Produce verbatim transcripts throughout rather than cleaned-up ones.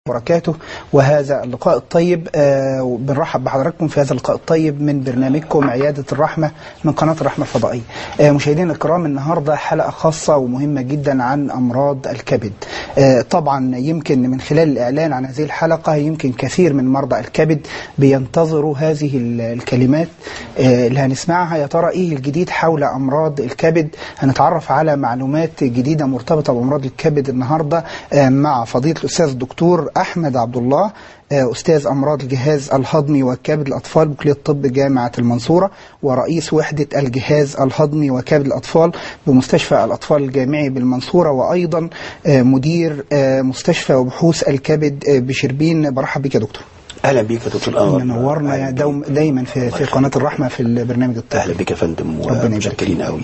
وبركاته. وهذا اللقاء الطيب آه بنرحب بحضراتكم في هذا اللقاء الطيب من برنامجكم عيادة الرحمة من قناة الرحمة الفضائية. آه مشاهدينا الكرام، النهاردة حلقة خاصة ومهمة جدا عن أمراض الكبد. آه طبعا يمكن من خلال الإعلان عن هذه الحلقة يمكن كثير من مرضى الكبد بينتظروا هذه الكلمات آه اللي هنسمعها. يا ترى إيه الجديد حول أمراض الكبد؟ هنتعرف على معلومات جديدة مرتبطة بأمراض الكبد النهاردة آه مع فضيلة الأستاذ الدكتور أحمد عبد الله، أستاذ أمراض الجهاز الهضمي والكبد الأطفال بكلية الطب جامعة المنصورة، ورئيس وحدة الجهاز الهضمي وكبد الأطفال بمستشفى الأطفال الجامعي بالمنصورة، وأيضا مدير مستشفى وبحوث الكبد بشربين. برحب بك يا دكتور. اهلا بك يا دكتور انور. منورنا دايما في, في قناه الرحمه في البرنامج الطبي. اهلا بك يا فندم، ومتشكرين قوي.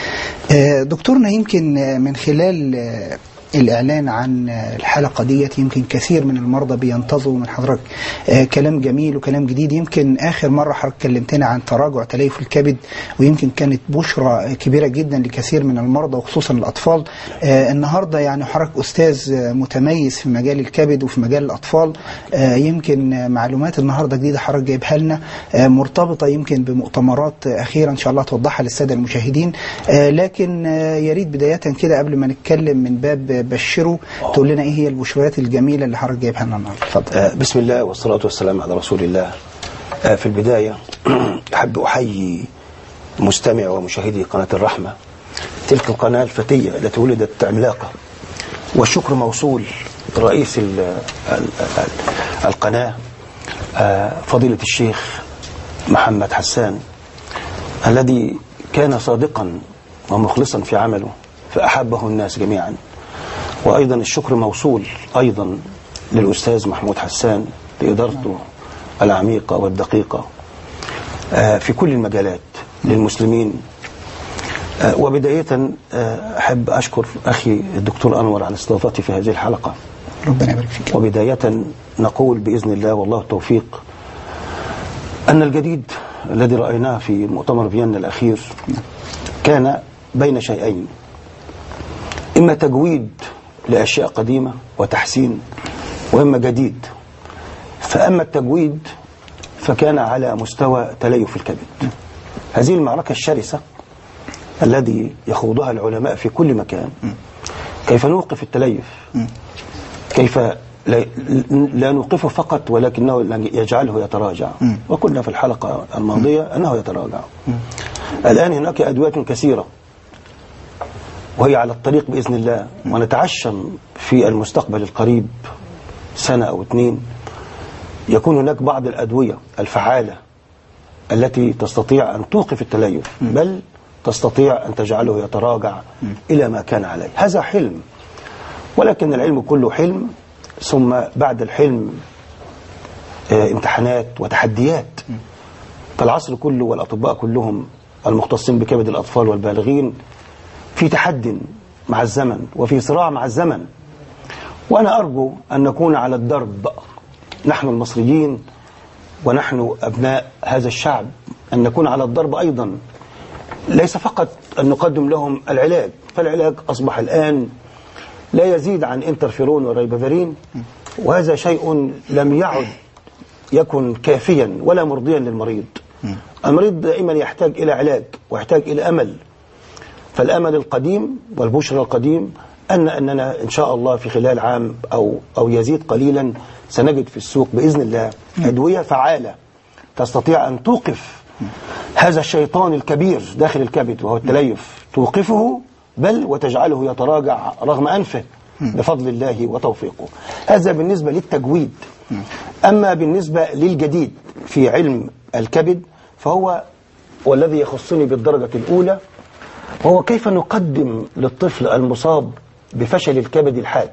دكتورنا، يمكن من خلال الإعلان عن الحلقة ديت يمكن كثير من المرضى بينتظروا من حضرتك آه كلام جميل وكلام جديد. يمكن آخر مرة حضرتك كلمتنا عن تراجع تليف الكبد، ويمكن كانت بشرى كبيرة جدا لكثير من المرضى وخصوصا الأطفال. آه النهاردة يعني حضرتك أستاذ متميز في مجال الكبد وفي مجال الأطفال. آه يمكن معلومات النهاردة جديدة حضرتك جايبها لنا آه مرتبطة يمكن بمؤتمرات أخيرة إن شاء الله توضحها للسادة المشاهدين. آه لكن آه يريد بداية كده قبل ما نتكلم من باب بشروا تقول لنا ايه هي البشريات الجميله اللي حضرتك جايبها لنا النهارده. اتفضل. آه بسم الله والصلاه والسلام على رسول الله. آه في البدايه احب احيي مستمع ومشاهدي قناه الرحمه، تلك القناه الفتيه التي ولدت عملاقه، والشكر موصول رئيس ال ال ال القناه آه فضيله الشيخ محمد حسان، الذي كان صادقا ومخلصا في عمله فاحبه الناس جميعا. وأيضا الشكر موصول أيضا للأستاذ محمود حسان لإدارته العميقة والدقيقة في كل المجالات للمسلمين. وبداية أحب أشكر أخي الدكتور أنور على استضافتي في هذه الحلقة. ربنا يبارك فيك. وبداية نقول بإذن الله والله التوفيق أن الجديد الذي رأيناه في مؤتمر فيينا الأخير كان بين شيئين: إما تجويد لأشياء قديمة وتحسين، وإما جديد. فأما التجويد فكان على مستوى تليف الكبد. هذه المعركة الشرسة الذي يخوضها العلماء في كل مكان، كيف نوقف التليف، كيف لا نوقفه فقط ولكنه يجعله يتراجع. وقلنا في الحلقة الماضية أنه يتراجع. الآن هناك أدوية كثيرة وهي على الطريق بإذن الله، ونتعشم في المستقبل القريب سنة أو اثنين يكون هناك بعض الأدوية الفعالة التي تستطيع أن توقف التليف، بل تستطيع أن تجعله يتراجع إلى ما كان عليه. هذا حلم، ولكن العلم كله حلم، ثم بعد الحلم امتحانات وتحديات. فالعصر كله والأطباء كلهم المختصين بكبد الأطفال والبالغين في تحد مع الزمن وفي صراع مع الزمن. وأنا أرجو أن نكون على الدرب، نحن المصريين ونحن أبناء هذا الشعب، أن نكون على الدرب أيضا، ليس فقط أن نقدم لهم العلاج، فالعلاج أصبح الآن لا يزيد عن انترفيرون وريبافيرين، وهذا شيء لم يعد يكن كافيا ولا مرضيا للمريض. المريض دائما يحتاج إلى علاج ويحتاج إلى أمل. فالأمل القديم والبشرى القديم أن أننا إن شاء الله في خلال عام أو أو يزيد قليلا سنجد في السوق بإذن الله أدوية فعالة تستطيع أن توقف هذا الشيطان الكبير داخل الكبد وهو التليف، توقفه بل وتجعله يتراجع رغم أنفه بفضل الله وتوفيقه. هذا بالنسبة للتجويد. أما بالنسبة للجديد في علم الكبد فهو والذي يخصني بالدرجة الأولى، وهو كيف نقدم للطفل المصاب بفشل الكبد الحاد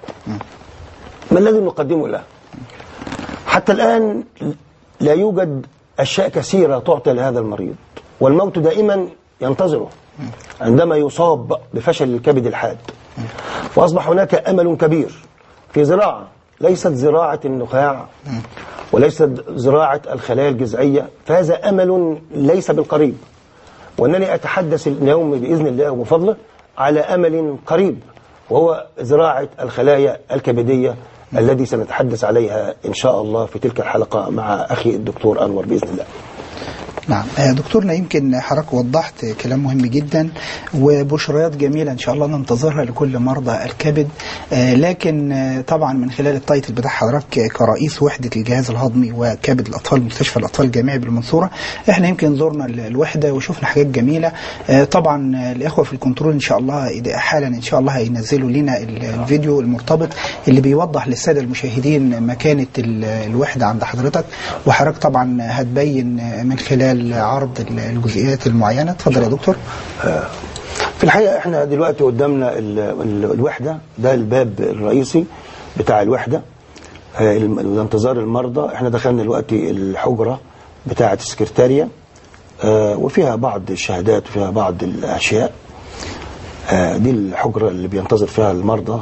ما الذي نقدمه له. حتى الآن لا يوجد أشياء كثيرة تعطى لهذا المريض، والموت دائما ينتظره عندما يصاب بفشل الكبد الحاد. وأصبح هناك أمل كبير في زراعة، ليست زراعة النخاع وليست زراعة الخلايا الجذعية، فهذا أمل ليس بالقريب. وأنني أتحدث اليوم بإذن الله وبفضله على أمل قريب، وهو زراعة الخلايا الكبدية الذي سنتحدث عليها إن شاء الله في تلك الحلقة مع أخي الدكتور أنور بإذن الله. نعم دكتورنا، يمكن حضرتك وضحت كلام مهم جدا وبشريات جميلة إن شاء الله ننتظرها لكل مرضى الكبد، لكن طبعا من خلال التايتل بتاع حضرتك كرئيس وحدة الجهاز الهضمي وكبد الأطفال مستشفى الأطفال الجامعي بالمنصورة، احنا يمكن زورنا الوحدة وشوفنا حاجات جميلة. طبعا الإخوة في الكنترول إن شاء الله حالا إن شاء الله هينزلوا لنا الفيديو المرتبط اللي بيوضح للسادة المشاهدين مكانة الوحدة عند حضرتك، وحضرتك طبعا هتبين من خلال عرض الجزئيات المعينة. تفضل يا دكتور. في الحقيقة احنا دلوقتي قدامنا الوحدة، ده الباب الرئيسي بتاع الوحدة لانتظار المرضى. احنا دخلنا دلوقتي الحجرة بتاعة السكرتارية وفيها بعض الشهادات وفيها بعض الأشياء. دي الحجرة اللي بينتظر فيها المرضى،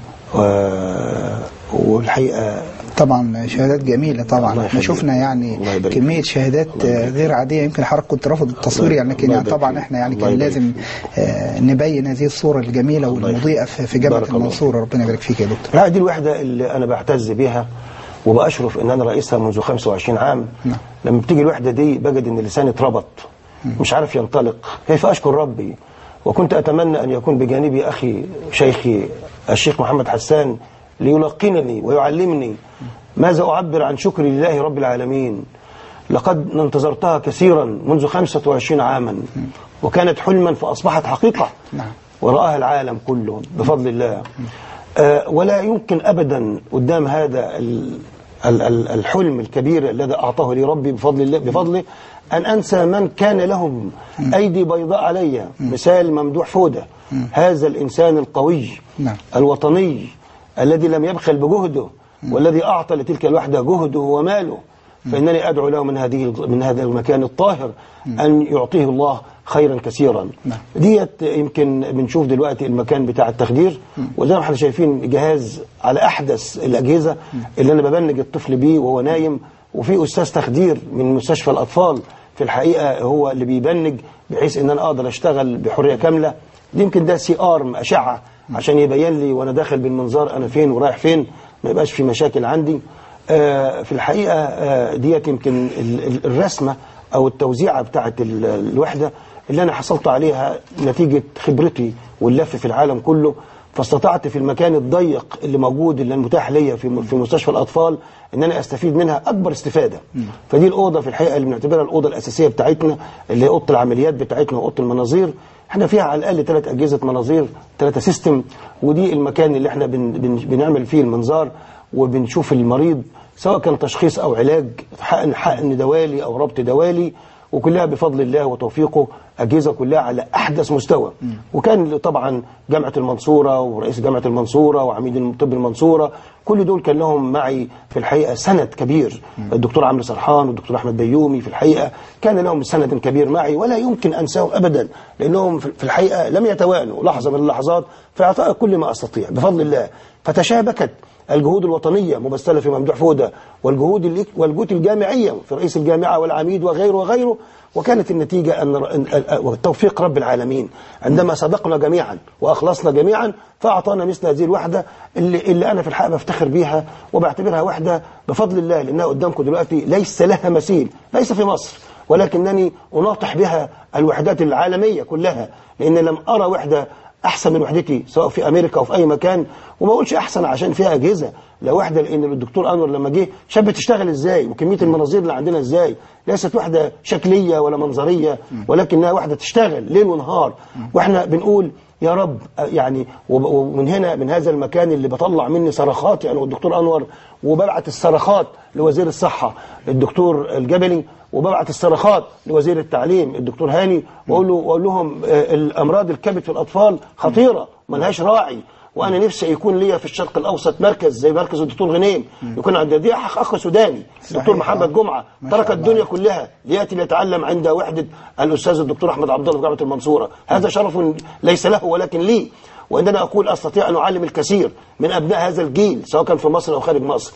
والحقيقة طبعا شهادات جميلة. طبعا احنا شفنا يعني كمية شهادات غير عادية. يمكن حضرتك كنت رافض التصوير يعني، لكن يعني طبعا احنا يعني كان لازم آه نبين هذه الصورة الجميلة والمضيئة في جامعة المنصورة. ربنا يبارك فيك يا دكتور. لا، دي الوحدة اللي انا بعتز بيها وبأشرف ان انا رئيسها منذ خمسة وعشرين عام. نعم. لما بتيجي الوحدة دي بجد ان لساني اتربط، مش عارف ينطلق كيف اشكر ربي. وكنت اتمنى ان يكون بجانبي اخي شيخي الشيخ محمد حسان ليلقنني ويعلمني ماذا أعبر عن شكر لله رب العالمين. لقد انتظرتها كثيرا منذ خمسة وعشرين عاما، وكانت حلما فأصبحت حقيقة ورآها العالم كله بفضل الله. آه ولا يمكن أبدا قدام هذا الحلم الكبير الذي أعطاه لي ربي بفضل الله بفضله أن أنسى من كان لهم أيدي بيضاء علي، مثال ممدوح فودة، هذا الإنسان القوي الوطني الذي لم يبخل بجهده والذي أعطى لتلك الوحدة جهده وماله. فإنني أدعو له من هذه من هذا المكان الطاهر أن يعطيه الله خيرا كثيرا. ديت يمكن بنشوف دلوقتي المكان بتاع التخدير، وزي ما احنا شايفين جهاز على أحدث الأجهزة اللي أنا ببنج الطفل بيه وهو نايم، وفي أستاذ تخدير من مستشفى الأطفال في الحقيقة هو اللي بيبنج بحيث أن أنا أقدر أشتغل بحرية كاملة. دي يمكن ده سي آرم أشعة عشان يبين لي وأنا داخل بالمنظار أنا فين ورايح فين، ما يبقاش في مشاكل عندي. آه في الحقيقة آه ديت يمكن الرسمة أو التوزيعة بتاعت الوحدة اللي أنا حصلت عليها نتيجة خبرتي واللف في العالم كله. فاستطعت في المكان الضيق اللي موجود اللي المتاح ليا في في مستشفى الأطفال ان انا استفيد منها اكبر استفادة. فدي الأوضة في الحقيقة اللي بنعتبرها الأوضة الأساسية بتاعتنا، اللي هي أوضة العمليات بتاعتنا وأوضة المناظير. احنا فيها على الأقل ثلاث أجهزة مناظير، ثلاثة سيستم، ودي المكان اللي احنا بن بن بنعمل فيه المنظار وبنشوف المريض سواء كان تشخيص أو علاج، حقن حقن دوالي أو ربط دوالي، وكلها بفضل الله وتوفيقه أجهزة كلها على أحدث مستوى. وكان طبعا جامعة المنصورة ورئيس جامعة المنصورة وعميد طب المنصورة كل دول كان لهم معي في الحقيقة سند كبير. الدكتور عمرو سرحان والدكتور أحمد بيومي في الحقيقة كان لهم سند كبير معي ولا يمكن أنساهم أبدا، لأنهم في الحقيقة لم يتوانوا لحظة من اللحظات في إعطاء كل ما أستطيع بفضل الله. فتشابكت الجهود الوطنية ممثلة في ممدوح فودة والجهود والجهود الجامعية في رئيس الجامعة والعميد وغيره وغيره، وكانت النتيجة أن توفيق رب العالمين عندما صدقنا جميعا وأخلصنا جميعا فأعطانا مثل هذه الوحدة اللي, اللي أنا في الحقيقة بفتخر بيها وبعتبرها وحدة بفضل الله، لأنها قدامكم دلوقتي ليس لها مثيل، ليس في مصر، ولكنني أناطح بها الوحدات العالمية كلها، لأن لم أرى وحدة أحسن من وحدتي سواء في أمريكا أو في أي مكان. وما أقولش أحسن عشان فيها أجهزة، لا وحدة لأن الدكتور أنور لما جه شاب تشتغل إزاي وكمية المناظير اللي عندنا إزاي، ليست وحدة شكلية ولا منظرية ولكنها وحدة تشتغل ليل ونهار. وإحنا بنقول يا رب يعني، ومن هنا من هذا المكان اللي بطلع مني صرخات يعني والدكتور أنور، وببعت الصرخات لوزير الصحة الدكتور الجبلي، وببعت الصرخات لوزير التعليم الدكتور هاني، وأقول له وأقول لهم الأمراض الكبد في الأطفال خطيرة ملهاش راعي، وأنا نفسي يكون ليا في الشرق الأوسط مركز زي مركز الدكتور غنيم، يكون عندي دي أخ سوداني الدكتور محمد جمعة ترك الدنيا كلها ليأتي ليتعلم عند وحدة الأستاذ الدكتور أحمد عبد الله في جامعة المنصورة. هذا شرف ليس له ولكن لي، وإننا أقول أستطيع أن أعلم الكثير من أبناء هذا الجيل سواء كان في مصر أو خارج مصر.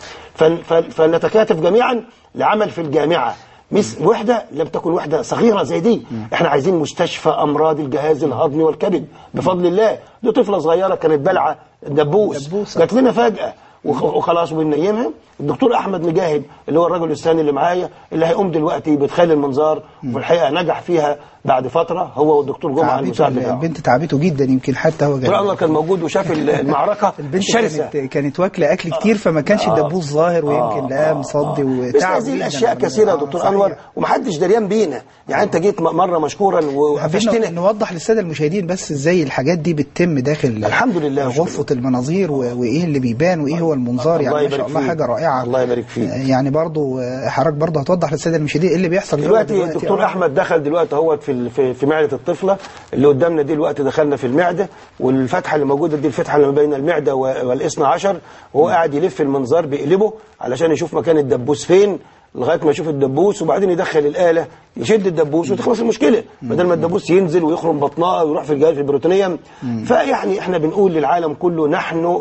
فنتكاتف جميعا لعمل في الجامعة مثل وحدة لم تكن وحدة صغيرة زي دي. احنا عايزين مستشفى أمراض الجهاز الهضمي والكبد بفضل الله. دي طفلة صغيرة كانت بلعة دبوس جات لنا فجأة وخلاص وبننيمها. الدكتور احمد مجاهد اللي هو الرجل الثاني اللي معايا اللي هيقوم دلوقتي بادخال المنظار، وفي الحقيقه نجح فيها بعد فتره، هو والدكتور جمعه المساعد بتاعه. البنت تعبته جدا، يمكن حتى هو دكتور انور كان موجود وشاف المعركه الشرسه. كانت كانت واكله اكل كتير فما كانش الدبوس ظاهر، ويمكن لقاه مصدي وتعب. هذه الاشياء كثيره يا دكتور انور ومحدش دريان بينا. يعني انت جيت مره مشكورا وقفشتنا. نوضح للساده المشاهدين بس ازاي الحاجات دي بتتم داخل الحمد لله غرفه المناظير، وايه اللي بيبان وايه هو المنظار. يعني ما شاء الله حاجه رائعه. الله يبارك فيك. يعني برضو حضرتك برضو هتوضح للساده المشاهدين ايه اللي بيحصل دلوقتي. الدكتور احمد دخل دلوقتي اهو في في, في معده الطفله اللي قدامنا دي. الوقت دخلنا في المعده، والفتحه اللي موجوده دي الفتحه اللي ما بين المعده والاثنى عشر، وهو قاعد يلف المنظار بيقلبه علشان يشوف مكان الدبوس فين لغايه ما يشوف الدبوس، وبعدين يدخل الاله يشد الدبوس وتخلص المشكله، بدل ما الدبوس ينزل ويخرم بطنها ويروح في الجهاز البروتينيه. فيعني احنا بنقول للعالم كله نحن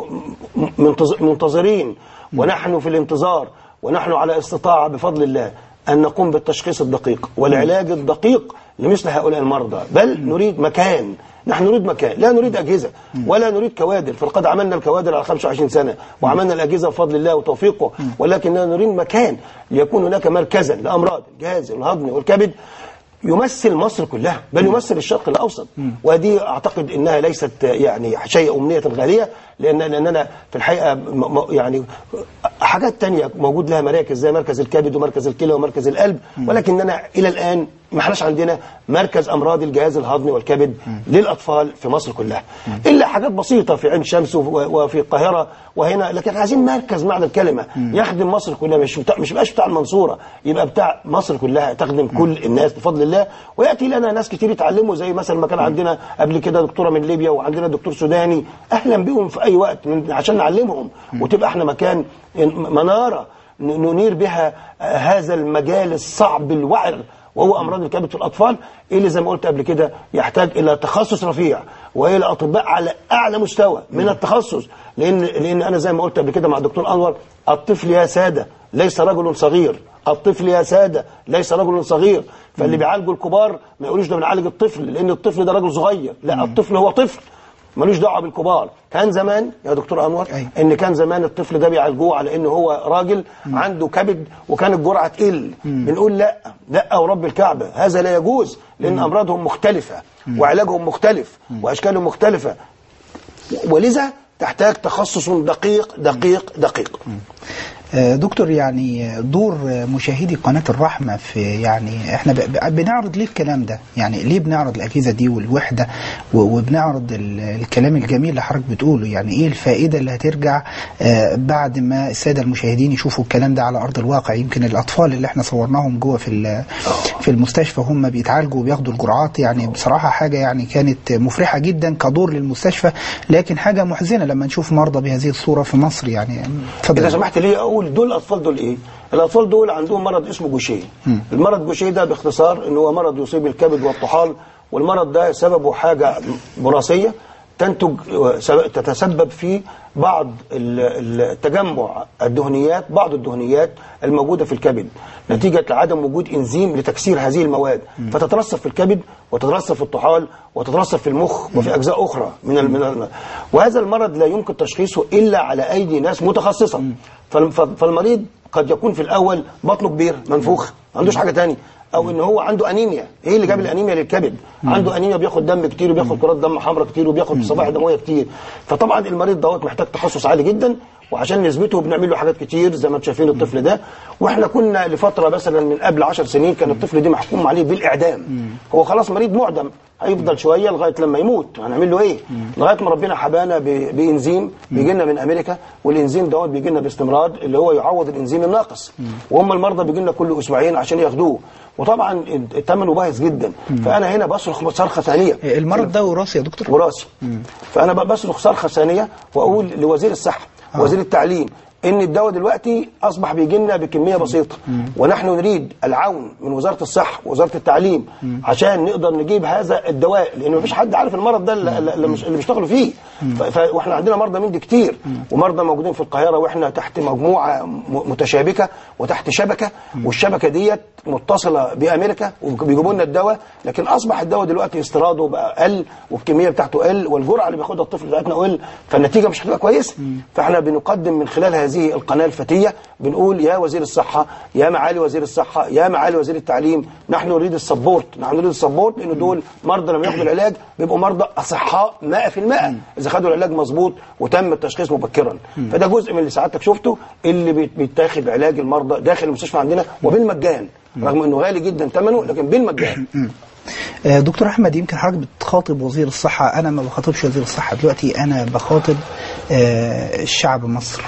منتظرين، ونحن في الانتظار، ونحن على استطاعه بفضل الله أن نقوم بالتشخيص الدقيق والعلاج الدقيق لمثل هؤلاء المرضى. بل نريد مكان، نحن نريد مكان، لا نريد أجهزة ولا نريد كوادر، فقد عملنا الكوادر على خمسة وعشرين سنة وعملنا الأجهزة بفضل الله وتوفيقه، ولكننا نريد مكان ليكون هناك مركزا لأمراض الجهاز الهضمي والكبد يمثل مصر كلها، بل يمثل الشرق الأوسط. ودي أعتقد أنها ليست يعني شيء أمنية غالية، لأن لأننا في الحقيقة يعني حاجات تانية موجود لها مراكز زي مركز الكبد ومركز الكلى ومركز القلب، ولكننا إلى الآن ما احناش عندنا مركز أمراض الجهاز الهضمي والكبد للأطفال في مصر كلها، إلا حاجات بسيطة في عين شمس وفي القاهرة وهنا. لكن عايزين مركز معنى الكلمة يخدم مصر كلها، مش بتاع مش يبقاش بتاع المنصورة، يبقى بتاع مصر كلها، تخدم كل الناس بفضل الله. ويأتي لنا ناس كتير يتعلموا، زي مثلا ما كان عندنا قبل كده دكتورة من ليبيا وعندنا دكتور سوداني، أهلا بهم في أي وقت عشان نعلمهم، وتبقى احنا مكان منارة ننير بها هذا المجال الصعب الوعر وهو أمراض الكبد في الأطفال، اللي زي ما قلت قبل كده يحتاج إلى تخصص رفيع وإلى أطباء على أعلى مستوى من التخصص. لأن لأن أنا زي ما قلت قبل كده مع الدكتور أنور، الطفل يا سادة ليس رجل صغير، الطفل يا سادة ليس رجل صغير. فاللي بيعالجوا الكبار ما يقولوش ده بنعالج الطفل لأن الطفل ده رجل صغير، لا، الطفل هو طفل ملوش دعوه بالكبار. كان زمان يا دكتور انور أي. ان كان زمان الطفل ده بيعالجوه على ان هو راجل م. عنده كبد وكان الجرعه تقل، بنقول لا لا ورب الكعبه هذا لا يجوز، لان م. امراضهم مختلفه م. وعلاجهم مختلف م. واشكالهم مختلفه، ولذا تحتاج تخصص دقيق دقيق دقيق. م. دكتور، يعني دور مشاهدي قناة الرحمة في، يعني احنا بنعرض ليه الكلام ده؟ يعني ليه بنعرض الأجهزة دي والوحدة وبنعرض الكلام الجميل اللي حضرتك بتقوله؟ يعني ايه الفائدة اللي هترجع بعد ما السادة المشاهدين يشوفوا الكلام ده على أرض الواقع؟ يمكن الأطفال اللي احنا صورناهم جوه في في المستشفى هم بيتعالجوا وبياخدوا الجرعات، يعني بصراحة حاجة يعني كانت مفرحة جدا كدور للمستشفى، لكن حاجة محزنة لما نشوف مرضى بهذه الصورة في مصر. يعني إذا سمحت لي أقول دول الأطفال دول إيه؟ الأطفال دول عندهم مرض اسمه جوشيه. المرض جوشيه ده باختصار إن هو مرض يصيب الكبد والطحال، والمرض ده سببه حاجة وراثية تنتج تتسبب في بعض التجمع الدهنيات، بعض الدهنيات الموجودة في الكبد نتيجة لعدم وجود إنزيم لتكسير هذه المواد، فتترسب في الكبد وتترسب في الطحال وتترسب في المخ وفي أجزاء أخرى من المنال. وهذا المرض لا يمكن تشخيصه إلا على أيدي ناس متخصصة. فالمريض قد يكون في الأول بطنه كبير منفوخ ما عندوش حاجة تاني، او ان هو عنده انيميا. ايه اللي جاب الانيميا للكبد؟ عنده انيميا، بياخد دم كتير وبياخد كرات دم حمراء كتير وبياخد صفائح دمويه كتير. فطبعا المريض دوت محتاج تخصص عالي جدا، وعشان نثبته بنعمل له حاجات كتير زي ما انتم شايفين الطفل ده. واحنا كنا لفتره مثلا من قبل عشر سنين كان الطفل ده محكوم عليه بالاعدام، هو خلاص مريض معدم، هيفضل شويه لغايه لما يموت، هنعمل له ايه؟ لغايه ما ربنا حبانا بانزيم بيجي لنا من امريكا، والانزيم دوت بيجي لنا باستمرار اللي هو يعوض الانزيم الناقص، وهم المرضى بيجي لنا كل اسبوعين عشان ياخدوه، وطبعا ثمنه باهظ جدا. فانا هنا بصرخ صرخه ثانيه. المرض ده وراثي يا دكتور؟ وراثي. فانا بصرخ صرخه ثانيه واقول لوزير الصحه وزير التعليم ان الدواء دلوقتي اصبح بيجي لنا بكميه بسيطه، ونحن نريد العون من وزاره الصحه ووزاره التعليم عشان نقدر نجيب هذا الدواء، لان مفيش حد عارف المرض ده اللي, مش اللي بيشتغلوا فيه. واحنا عندنا مرضى من دي كتير، ومرضى موجودين في القاهره، واحنا تحت مجموعه متشابكه وتحت شبكه، والشبكه ديت متصله بامريكا وبيجيبوا لنا الدواء، لكن اصبح الدواء دلوقتي استيراده بقى قل والكميه بتاعته قل والجرعه اللي بياخدها الطفل بتاعتنا قل، فالنتيجه مش هتبقى كويسه. فاحنا بنقدم من خلال هذه القناه الفتيه بنقول يا وزير الصحه، يا معالي وزير الصحه، يا معالي وزير التعليم، نحن نريد السبورت، نحن نريد السبورت، لان دول مرضى لما ياخدوا العلاج بيبقوا مرضى اصحاء مئة في المئة اذا خدوا العلاج مظبوط وتم التشخيص مبكرا. فده جزء من اللي سعادتك شفته اللي بيتاخد علاج المرضى داخل المستشفى عندنا وبالمجان، رغم انه غالي جدا ثمنه لكن بالمجان. دكتور أحمد، يمكن حضرتك بتخاطب وزير الصحة، أنا ما بخاطبش وزير الصحة دلوقتي، أنا بخاطب الشعب مصر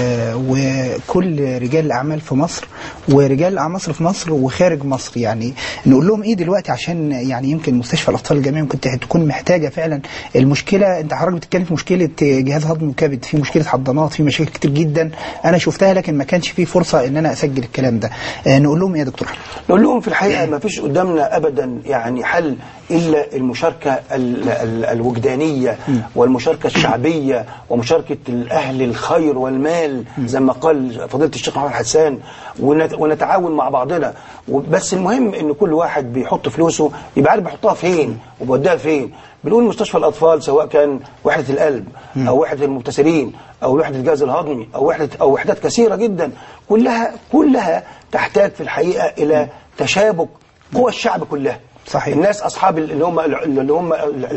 وكل رجال الأعمال في مصر ورجال الأعمال في مصر وخارج مصر. يعني نقول لهم إيه دلوقتي عشان يعني يمكن مستشفى الأطفال الجامعي ممكن تكون محتاجة فعلا. المشكلة أنت حضرتك بتتكلم في مشكلة جهاز هضمي وكبد، في مشكلة حضانات، في مشاكل كتير جدا أنا شفتها، لكن ما كانش في فرصة إن أنا أسجل الكلام ده. نقول لهم إيه يا دكتور؟ نقول لهم في الحقيقة ما فيش قدامنا أبدا يعني حل إلا المشاركة ال ال الوجدانية والمشاركة الشعبية ومشاركة الأهل الخير والمال زي ما قال فضيلة الشيخ محمد حسان، ونتعاون مع بعضنا. بس المهم إن كل واحد بيحط فلوسه يبقى عارف بيحطها فين وبيوديها فين. بنقول مستشفى الأطفال سواء كان وحدة القلب أو وحدة المبتسرين أو وحدة الجهاز الهضمي أو وحدة أو وحدات كثيرة جدا، كلها كلها تحتاج في الحقيقة إلى تشابك قوى الشعب كلها. صحيح. الناس اصحاب اللي هم اللي هم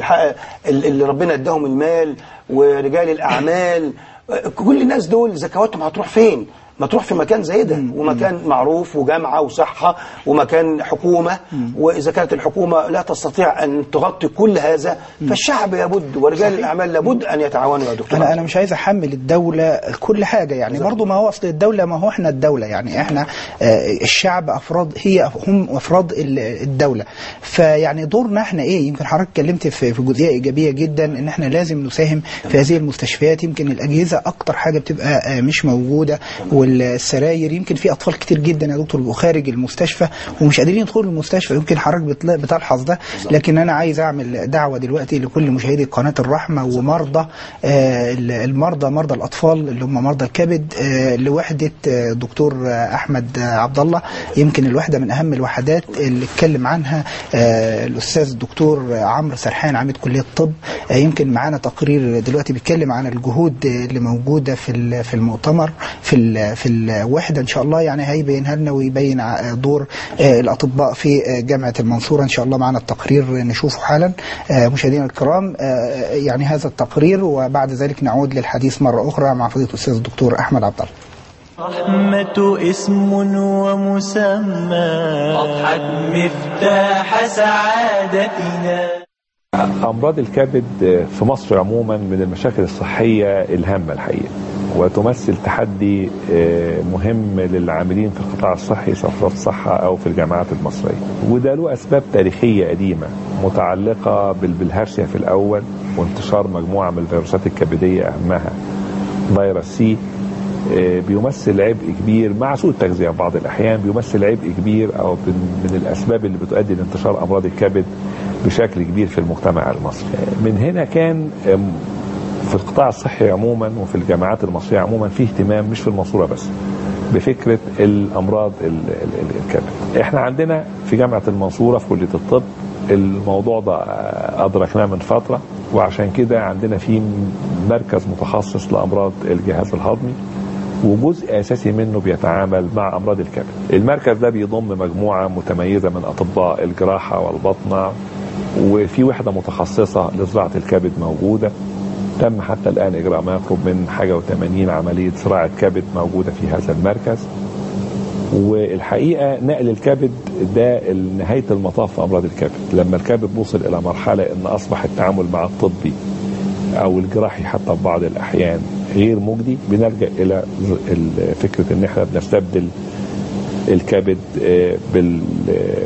اللي ربنا اداهم المال ورجال الاعمال، كل الناس دول زكواتهم هتروح فين؟ ما تروح في مكان زي ده، ومكان معروف وجامعه وصحه ومكان حكومه. واذا كانت الحكومه لا تستطيع ان تغطي كل هذا فالشعب لابد ورجال الاعمال لابد ان يتعاونوا يا دكتور. انا انا مش عايز احمل الدوله كل حاجه، يعني برضو ما هو اصل الدوله ما هو احنا الدوله، يعني احنا الشعب افراد، هي هم افراد الدوله. فيعني دورنا احنا ايه؟ يمكن حضرتك اتكلمت في في جزئيه ايجابيه جدا ان احنا لازم نساهم في هذه المستشفيات. يمكن الاجهزه اكتر حاجه بتبقى مش موجوده، والسراير يمكن في اطفال كتير جدا يا دكتور خارج المستشفى ومش قادرين يدخلوا المستشفى، يمكن حضرتك بتلحظ ده. لكن انا عايز اعمل دعوه دلوقتي لكل مشاهدي قناه الرحمه ومرضى المرضى مرضى الاطفال اللي هم مرضى الكبد لوحده دكتور احمد عبد الله. يمكن الوحده من اهم الوحدات اللي اتكلم عنها الاستاذ الدكتور عمرو سرحان عميد كليه الطب. يمكن معانا تقرير دلوقتي بيتكلم عن الجهود اللي موجوده في في المؤتمر في في الوحده ان شاء الله، يعني هيبينها لنا ويبين دور الاطباء في جامعه المنصوره. ان شاء الله معنا التقرير نشوفه حالا مشاهدينا الكرام، يعني هذا التقرير، وبعد ذلك نعود للحديث مره اخرى مع فضيله الاستاذ الدكتور احمد عبد الله. رحمة اسم ومسمى أضحت مفتاح سعادتنا. أمراض الكبد في مصر عموما من المشاكل الصحية الهامة الحقيقة، وتمثل تحدي مهم للعاملين في القطاع الصحي سواء في الصحة أو في الجامعات المصرية، وده له أسباب تاريخية قديمة متعلقة بالهرشيا في الأول وانتشار مجموعة من الفيروسات الكبدية أهمها فيروس سي. بيمثل عبء كبير مع سوء التغذية بعض الأحيان، بيمثل عبء كبير أو من الأسباب اللي بتؤدي لانتشار أمراض الكبد بشكل كبير في المجتمع المصري. من هنا كان في القطاع الصحي عموما وفي الجامعات المصرية عموما في اهتمام مش في المنصورة بس بفكرة الأمراض الكبد. احنا عندنا في جامعة المنصورة في كلية الطب الموضوع ده أدركناه من فترة، وعشان كده عندنا في مركز متخصص لأمراض الجهاز الهضمي، وجزء أساسي منه بيتعامل مع أمراض الكبد. المركز ده بيضم مجموعة متميزة من أطباء الجراحة والبطنة، وفي وحدة متخصصة لزراعة الكبد موجودة. تم حتى الآن إجراء ما يقرب من حاجة وثمانين عملية زراعة كبد موجودة في هذا المركز. والحقيقة نقل الكبد ده نهاية المطاف في أمراض الكبد. لما الكبد وصل إلى مرحلة أن أصبح التعامل مع الطبي أو الجراحي حتى في بعض الأحيان غير مجدي، بنلجأ إلى فكرة أن احنا بنستبدل الكبد بال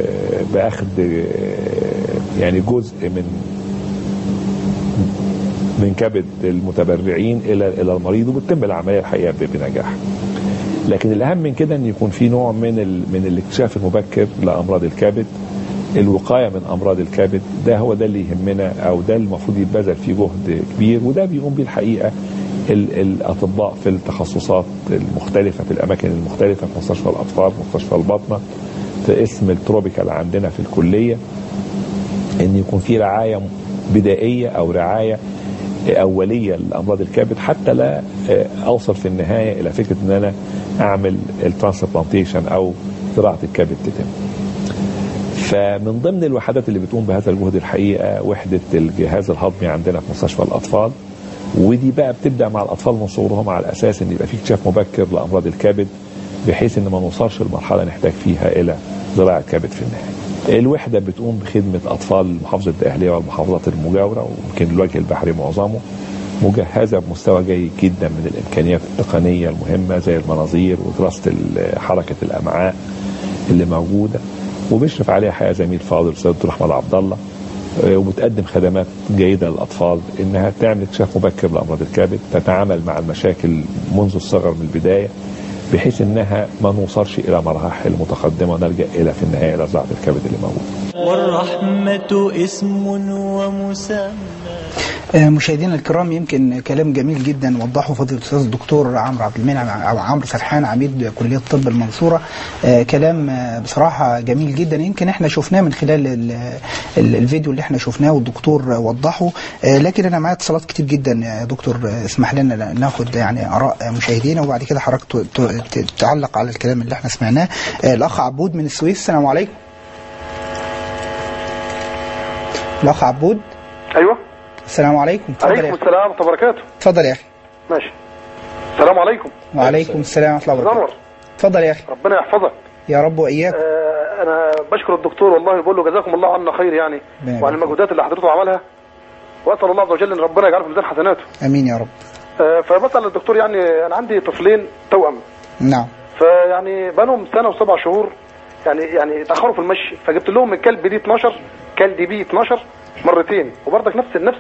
بأخذ يعني جزء من من كبد المتبرعين الى الى المريض، وبتتم العمليه الحقيقه بنجاح. لكن الاهم من كده ان يكون في نوع من ال... من الاكتشاف المبكر لامراض الكبد، الوقايه من امراض الكبد. ده هو ده اللي يهمنا، او ده المفروض يتبذل فيه جهد كبير، وده بيقوم بيه الحقيقه ال... الاطباء في التخصصات المختلفه في الاماكن المختلفه، في مستشفى الاطفال، مستشفى الباطنه، في اسم التروبيكال عندنا في الكليه، ان يكون في رعايه بدائيه او رعايه اوليه لامراض الكبد، حتى لا اوصل في النهايه الى فكره ان انا اعمل الترانسبلانتيشن او زراعه الكبد تتم. فمن ضمن الوحدات اللي بتقوم بهذا الجهد الحقيقه وحده الجهاز الهضمي عندنا في مستشفى الاطفال، ودي بقى بتبدا مع الاطفال من صغرهم على اساس ان يبقى في اكتشاف مبكر لامراض الكبد، بحيث ان ما نوصلش لمرحله نحتاج فيها الى زراعه كبد في النهايه. الوحده بتقوم بخدمه اطفال محافظه الدقهليه والمحافظات المجاوره، ويمكن الوجه البحري معظمه مجهزه بمستوى جيد جدا من الامكانيات التقنيه المهمه زي المناظير ودراسه حركه الامعاء اللي موجوده، وبيشرف عليها حقيقه زميل فاضل الاستاذ الدكتور احمد عبد الله، وبتقدم خدمات جيده للاطفال، انها تعمل اكتشاف مبكر لامراض الكبد، تتعامل مع المشاكل منذ الصغر من البدايه، بحيث انها ما نوصلش الى مراحل متقدمه ونلجا الى في النهايه الى زراعه الكبد اللي موجود. والرحمه اسم ومسمى. مشاهدينا الكرام، يمكن كلام جميل جدا وضحه فضيله الاستاذ الدكتور عمرو عبد المنعم او عمرو سرحان عميد كليه الطب المنصوره. كلام بصراحه جميل جدا، يمكن احنا شفناه من خلال ال ال الفيديو اللي احنا شفناه والدكتور وضحه، لكن انا معايا اتصالات كتير جدا يا دكتور، اسمح لنا ناخد يعني اراء مشاهدينا وبعد كده حضرتك تعلق على الكلام اللي احنا سمعناه. الاخ عبود من السويس، السلام عليكم. الاخ عبود. ايوه السلام عليكم. اتفضل. عليكم السلام ورحمه الله وبركاته. اتفضل يا اخي. ماشي. السلام عليكم. وعليكم السلام ورحمه الله وبركاته. اتفضل يا اخي. ربنا يحفظك يا رب واياك. آه انا بشكر الدكتور والله، بقول له جزاكم الله عنا خير يعني وعن المجهودات اللي حضرته عملها، واسال الله عز وجل ان ربنا يجعله في ميزان حسناته. امين يا رب. آه فبسال الدكتور، يعني انا عندي طفلين توأم. نعم. فيعني بقالهم سنه وسبع شهور يعني يعني تاخروا في المشي، فجبت لهم الكلب دي اتناشر، كلب بي اتناشر مرتين، وبرضك نفس نفس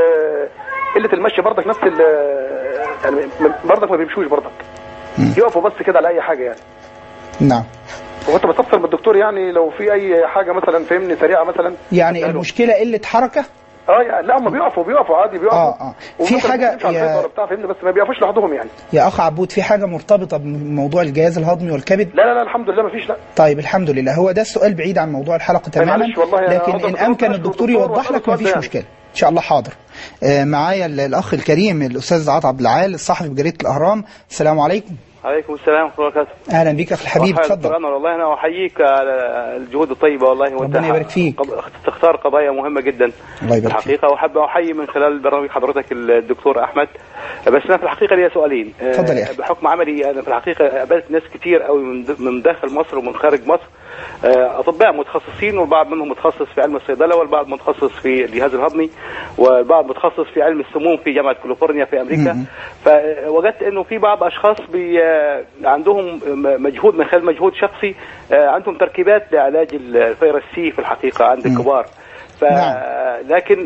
قله المشي، برضك نفس يعني برضك ما بيمشوش، برضك يقفوا بس كده على اي حاجه يعني. نعم. وكنت بستفسر من الدكتور يعني لو في اي حاجه مثلا فهمني سريعه مثلا. يعني المشكله قله حركه؟ اه يعني لا هم بيقفوا بيقفوا عادي بيقفوا. اه اه في حاجه يا بتاع فهمني، بس ما بيقفوش لوحدهم يعني. يا اخ عبود، في حاجه مرتبطه بموضوع الجهاز الهضمي والكبد؟ لا لا لا الحمد لله ما فيش. لا طيب الحمد لله. هو ده السؤال بعيد عن موضوع الحلقه تماما، لكن ان امكن الدكتور يوضح لك ما فيش مشكله ان شاء الله. حاضر. آه معايا الاخ الكريم الاستاذ عطا عبد العال الصحفي بجريده الاهرام. السلام عليكم. عليكم السلام ورحمه الله وبركاته. اهلا بك اخي الحبيب، اتفضل. انا والله انا احييك على الجهود الطيبه والله، وانت ربنا يبارك فيك. تختار قضايا مهمه جدا الله يبارك فيك. الحقيقه، وحابب احيي من خلال برنامج حضرتك الدكتور احمد. بس انا في الحقيقه لي سؤالين. اتفضل يا اخي. بحكم عملي انا في الحقيقه قابلت ناس كتير قوي من داخل مصر ومن خارج مصر، اطباء متخصصين، والبعض منهم متخصص في علم الصيدله، والبعض متخصص في الجهاز الهضمي، والبعض متخصص في علم السموم في جامعه كاليفورنيا في امريكا. م- فوجدت انه في بعض اشخاص بي عندهم مجهود من خلال مجهود شخصي، عندهم تركيبات لعلاج الفيروس سي في الحقيقه عند الكبار. ف لكن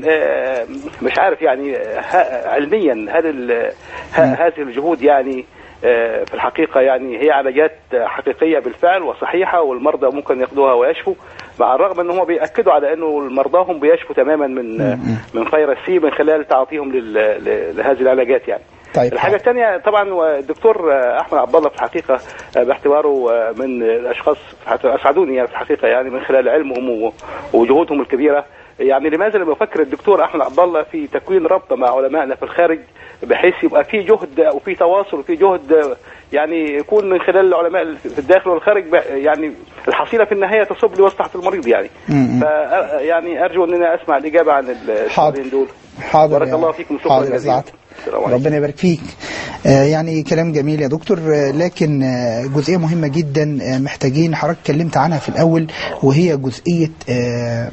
مش عارف يعني علميا هل هذه الجهود يعني في الحقيقة يعني هي علاجات حقيقية بالفعل وصحيحة، والمرضى ممكن ياخدوها ويشفوا، مع الرغم ان هم بيأكدوا على انه مرضاهم بيشفوا تماما من من فيروس سي من خلال تعاطيهم لهذه العلاجات يعني. طيب الحاجة الثانية طبعا الدكتور أحمد عبد الله في الحقيقة باعتباره من الأشخاص أسعدوني يعني في الحقيقة يعني من خلال علمهم وجهودهم الكبيرة، يعني لماذا لم يفكر الدكتور أحمد عبد الله في تكوين رابطة مع علمائنا في الخارج، بحيث يبقى في جهد وفي تواصل وفي جهد يعني يكون من خلال العلماء في الداخل والخارج، يعني الحصيلة في النهاية تصب لمصلحة المريض يعني. ف يعني أرجو أن أنا أسمع الإجابة عن السؤالين دول. حاضر. بارك الله فيكم. شكرا جزيلا. ربنا يبارك فيك. آه يعني كلام جميل يا دكتور، آه لكن آه جزئية مهمة جدا آه محتاجين، حضرتك اتكلمت عنها في الأول، وهي جزئية آه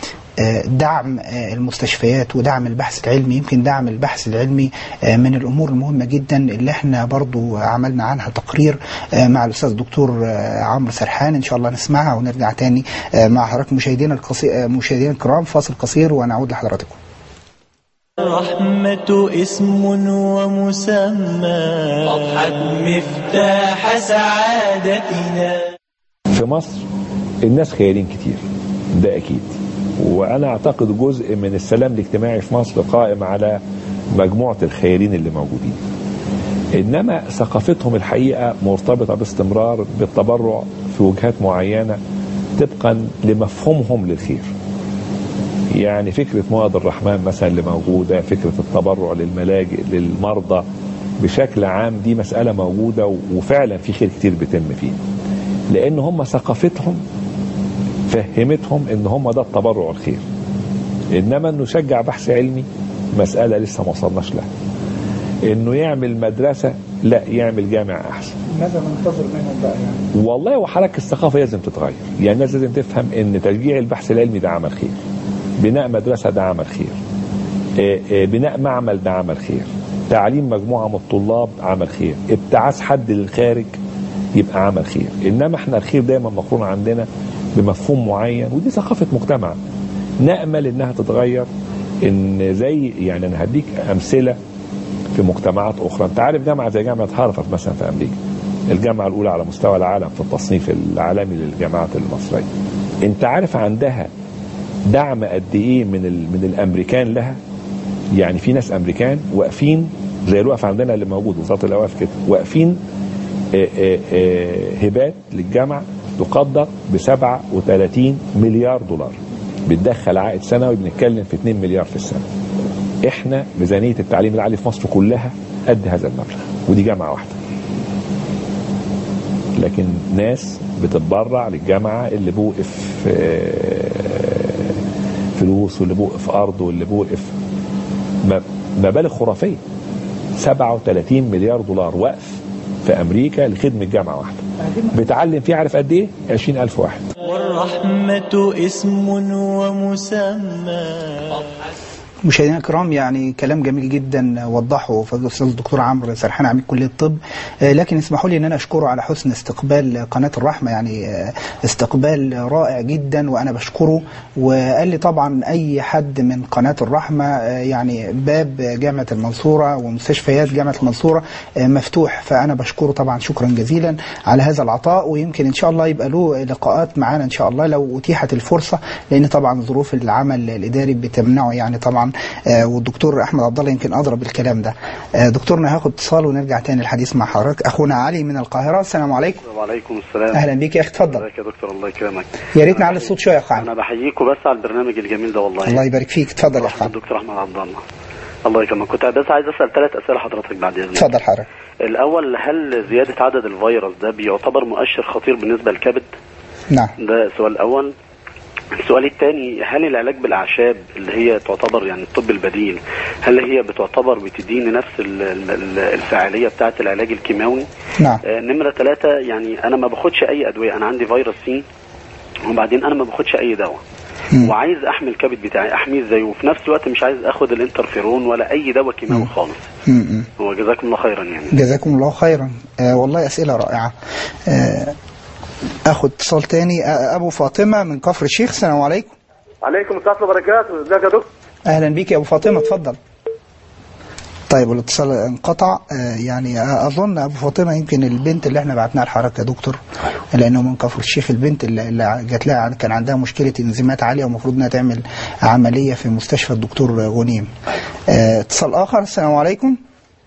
دعم المستشفيات ودعم البحث العلمي. يمكن دعم البحث العلمي من الأمور المهمة جدا اللي احنا برضو عملنا عنها تقرير مع الأستاذ الدكتور عمرو سرحان، إن شاء الله نسمعها ونرجع تاني مع حضرتك. مشاهدينا القصي... مشاهدينا الكرام، فاصل قصير ونعود لحضراتكم. والرحمة اسم ومسمى أضحت مفتاح سعادتنا. في مصر الناس خيرين كتير، ده أكيد، وأنا أعتقد جزء من السلام الاجتماعي في مصر قائم على مجموعة الخيرين اللي موجودين، إنما ثقافتهم الحقيقة مرتبطة باستمرار بالتبرع في وجهات معينة طبقا لمفهومهم للخير. يعني فكرة مواد الرحمن مثلا اللي موجودة، فكرة التبرع للملاجئ للمرضى بشكل عام، دي مسألة موجودة وفعلا في خير كتير بيتم فيه، لأن هم ثقافتهم فهمتهم إن هم ده التبرع الخير. إنما إنه يشجع بحث علمي مسألة لسه ما وصلناش لها. إنه يعمل مدرسة، لا، يعمل جامع أحسن. ماذا ننتظر منهم بقى يعني؟ والله وحركة الثقافة لازم تتغير. يعني الناس لازم تفهم إن تشجيع البحث العلمي ده عمل خير، بناء مدرسة ده عمل خير، بناء معمل ده عمل خير، تعليم مجموعة من الطلاب عمل خير، ابتعاث حد للخارج يبقى عمل خير. إنما احنا الخير دايما مقرون عندنا بمفهوم معين، ودي ثقافة مجتمع نأمل إنها تتغير. إن زي يعني أنا هديك أمثلة في مجتمعات أخرى. أنت عارف جامعة زي جامعة هارفارد مثلا في أمريكا، الجامعة الأولى على مستوى العالم في التصنيف العالمي للجامعات المصرية. أنت عارف عندها دعم قد إيه من من الأمريكان لها؟ يعني في ناس أمريكان واقفين زي الوقف عندنا اللي موجود وزارة الأوقاف كده، واقفين هبات للجامعة تقدر ب سبعة وثلاثين مليار دولار، بتدخل عائد سنوي بنتكلم في اتنين مليار في السنة. احنا ميزانية التعليم العالي في مصر كلها قد هذا المبلغ، ودي جامعة واحدة. لكن ناس بتتبرع للجامعة اللي بوقف فلوس واللي بوقف أرض واللي بوقف مبالغ خرافية. سبعة وثلاثين مليار دولار وقف في أمريكا لخدمة جامعة واحدة بتعلم فيه، عارف قد إيه؟ عشرين ألف واحد. والرحمة اسم ومسمى. مشاهدينا الكرام، يعني كلام جميل جدا وضحه فضل الاستاذ الدكتور عمرو سرحان عميد كليه الطب، لكن اسمحوا لي ان انا اشكره على حسن استقبال قناه الرحمه، يعني استقبال رائع جدا وانا بشكره. وقال لي طبعا اي حد من قناه الرحمه، يعني باب جامعه المنصوره ومستشفيات جامعه المنصوره مفتوح، فانا بشكره طبعا شكرا جزيلا على هذا العطاء. ويمكن ان شاء الله يبقى له لقاءات معانا ان شاء الله لو اتيحت الفرصه، لان طبعا ظروف العمل الاداري بتمنعه يعني طبعا. آه والدكتور احمد عبد الله يمكن اضرب الكلام ده. آه دكتورنا هاخد اتصال ونرجع تاني الحديث مع حضرتك. اخونا علي من القاهره، السلام عليكم. وعليكم السلام. اهلا بيك يا اخي، اتفضل. ازيك يا دكتور؟ الله يكرمك. يا ريت نعلي الصوت شويه يا اخي. انا بحييكم بس على البرنامج الجميل ده والله. الله يبارك فيك، اتفضل يا اخي. الدكتور احمد عبد الله، الله يكرمك. كنت بس عايز اسال ثلاث اسئله حضرتك بعد اذنك. اتفضل حضرتك. الاول، هل زياده عدد الفيروس ده بيعتبر مؤشر خطير بالنسبه للكبد؟ نعم، ده السؤال الاول. السؤال الثاني، هل العلاج بالاعشاب اللي هي تعتبر يعني الطب البديل، هل هي بتعتبر بتديني نفس الفاعليه بتاعه العلاج الكيماوي؟ نعم. آه نمره ثلاثة، يعني انا ما باخدش اي ادويه، انا عندي فيروس سي وبعدين انا ما باخدش اي دواء، وعايز احمي الكبد بتاعي، احميه ازاي؟ وفي نفس الوقت مش عايز اخد الانترفيرون ولا اي دواء كيماوي خالص. مم. هو جزاكم الله خيرا يعني. جزاكم الله خيرا. آه والله اسئله رائعه. آه اخد اتصال تاني. ابو فاطمه من كفر الشيخ، السلام عليكم. عليكم السلام وبركاته. ازيك يا دكتور؟ اهلا بيك يا ابو فاطمه، اتفضل. طيب الاتصال انقطع. يعني اظن ابو فاطمه يمكن البنت اللي احنا بعتناها لحضرتك يا دكتور، لانه من كفر الشيخ، البنت اللي جات لها كان عندها مشكله انزيمات عاليه ومفروض انها تعمل عمليه في مستشفى الدكتور غنيم. اتصال اخر، السلام عليكم.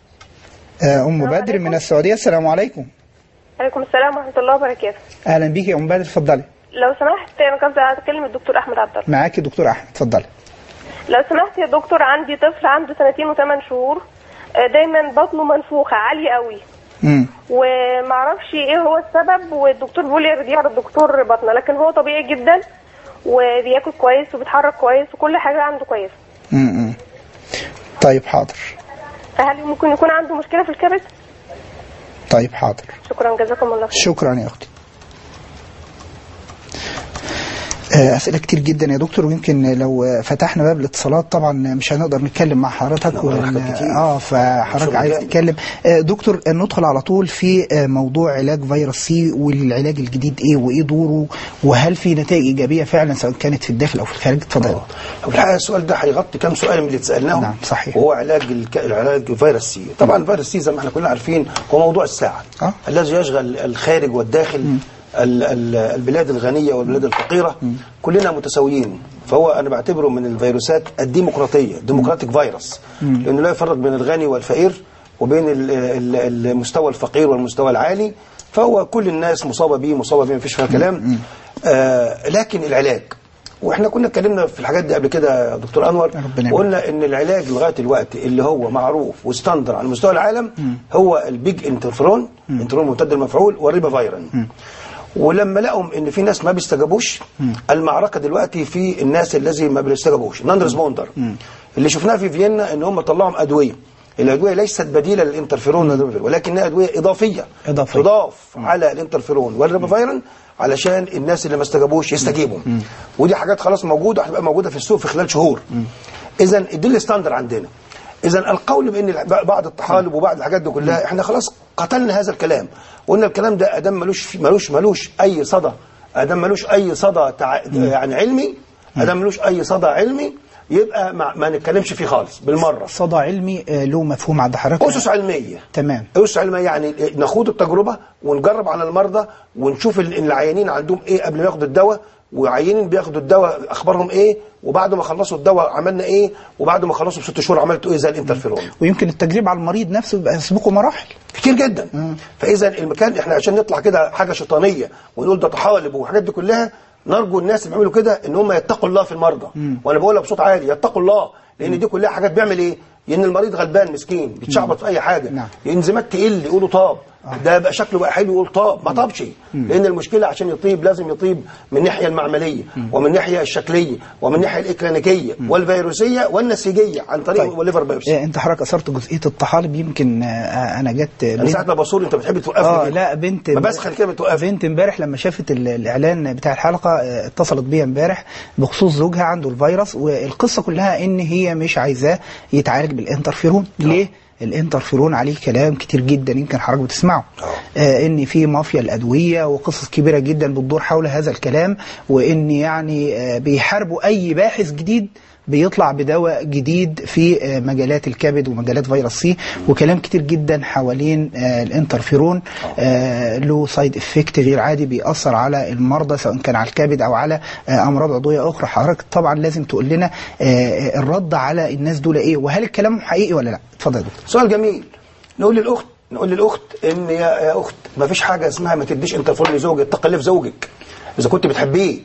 ام بدر من السعوديه، السلام عليكم. عليكم السلام ورحمه الله وبركاته. اهلا بيك يا ام بدر، اتفضلي. لو سمحت انا كنت عايزه اكلم الدكتور احمد عبد الله. معاكي دكتور احمد، اتفضلي. لو سمحت يا دكتور، عندي طفل عنده سنتين وثمان شهور، دايما بطنه منفوخه عاليه قوي. امم ومعرفش ايه هو السبب، والدكتور بيقول لي ارجعي للدكتور بطنه، لكن هو طبيعي جدا وبياكل كويس وبيتحرك كويس وكل حاجه عنده كويسه. امم طيب حاضر. فهل ممكن يكون عنده مشكله في الكبد؟ طيب حاضر. شكرا، جزاكم الله خير. شكرا يا اختي. أسئلة كتير جدا يا دكتور، ويمكن لو فتحنا باب الاتصالات طبعا مش هنقدر نتكلم مع حضرتك و... اه فحضرتك عايز تتكلم. دكتور ندخل على طول في موضوع علاج فيروس سي والعلاج الجديد ايه وايه دوره، وهل في نتائج ايجابيه فعلا سواء كانت في الداخل او في الخارج؟ اتفضل. الحقيقه السؤال ده هيغطي كم سؤال من اللي اتسالناهم. نعم صحيح. وهو علاج الك... العلاج فيروس سي. طبعا فيروس سي زي ما احنا كلنا عارفين هو موضوع الساعه أه؟ الذي يشغل الخارج والداخل. م. البلاد الغنية والبلاد الفقيرة م. كلنا متساويين، فهو أنا بعتبره من الفيروسات الديمقراطية، ديمقراطيك فيروس، لأنه لا يفرق بين الغني والفقير وبين المستوى الفقير والمستوى العالي، فهو كل الناس مصابة به مصابة به مفيش فيها كلام. آه لكن العلاج، واحنا كنا اتكلمنا في الحاجات دي قبل كده يا دكتور انور، وقلنا ان العلاج لغايه الوقت اللي هو معروف وستاندر على مستوى العالم م. هو البيج انترفيرون، انترفيرون ممتد المفعول، والريبا فايرن. ولما لقوا ان في ناس ما بيستجابوش، المعركه دلوقتي في الناس الذي ما بيستجابوش، نون ريسبوندر، اللي شفناها في فيينا ان هم طلعوا ادويه. الادويه ليست بديله للانترفيرون ولكنها ادويه اضافيه إضافية. تضاف م. على الانترفيرون والريبا فايرن علشان الناس اللي ما استجابوش يستجيبوا. م. ودي حاجات خلاص موجوده، هتبقى موجوده في السوق في خلال شهور. اذا دي الستاندر عندنا. إذا القول بأن بعض الطحالب وبعض الحاجات دي كلها احنا خلاص قتلنا هذا الكلام، وقلنا الكلام ده ادام ملوش ملوش ملوش أي صدى، ادام ملوش أي صدى تع... يعني علمي، ادام ملوش أي صدى علمي يبقى ما, ما نتكلمش فيه خالص بالمرة. صدى علمي له مفهوم عند حضرتك؟ أسس علمية. تمام. أسس علمية يعني نخوض التجربة ونجرب على المرضى ونشوف العيانين عندهم إيه قبل ما ياخدوا الدواء، وعيانين بياخدوا الدواء اخبارهم ايه، وبعد ما خلصوا الدواء عملنا ايه، وبعد ما خلصوا بست شهور عملتوا ايه زي الانترفيرون. ويمكن التجريب على المريض نفسه بيبقى يسبقه مراحل كتير جدا. مم. فاذا المكان احنا عشان نطلع كده حاجه شيطانيه ونقول ده طحالب والحاجات دي كلها، نرجو الناس اللي بيعملوا كده ان هم يتقوا الله في المرضى. مم. وانا بقولها بصوت عالي، يتقوا الله، لان مم. دي كلها حاجات بيعمل ايه؟ لان المريض غلبان مسكين بيتشعبط في اي حاجه. نعم. الانزيمات تقل يقولوا طاب، ده يبقى شكله بقى حلو يقول طاب، ما طابش. لان المشكله عشان يطيب لازم يطيب من الناحيه المعمليه ومن الناحيه الشكليه ومن الناحيه الاكلينيكيه والفيروسيه والنسيجيه عن طريق طيب. الليفر بايوبسي. إيه انت حضرتك اثرت جزئيه الطحالب، يمكن آه انا جت انا ساعه ما بصور انت بتحب توقفني. اه لا بنت ما بسخن كده بتوقف. بنت امبارح لما شافت الاعلان بتاع الحلقه آه اتصلت بيا امبارح بخصوص زوجها عنده الفيروس، والقصه كلها ان هي مش عايزاه يتعالج بالانترفيرون. ليه؟ الانترفيرون عليه كلام كتير جدا يمكن حضرتك بتسمعه، آه ان في مافيا الادويه وقصص كبيره جدا بتدور حول هذا الكلام، وان يعني آه بيحاربوا اي باحث جديد بيطلع بدواء جديد في آه مجالات الكبد ومجالات فيروس سي، وكلام كتير جدا حوالين آه الانترفيرون آه له سايد افكت غير عادي بيأثر على المرضى سواء كان على الكبد او على آه امراض عضويه اخرى. حضرتك طبعا لازم تقول لنا آه الرد على الناس دول ايه، وهل الكلام حقيقي ولا لا؟ اتفضل يا دكتور. سؤال جميل. نقول للاخت نقول للاخت ان يا, يا اخت ما فيش حاجه اسمها ما تديش انترفيرون لزوجك، اتقي الله في زوجك اذا كنت بتحبيه.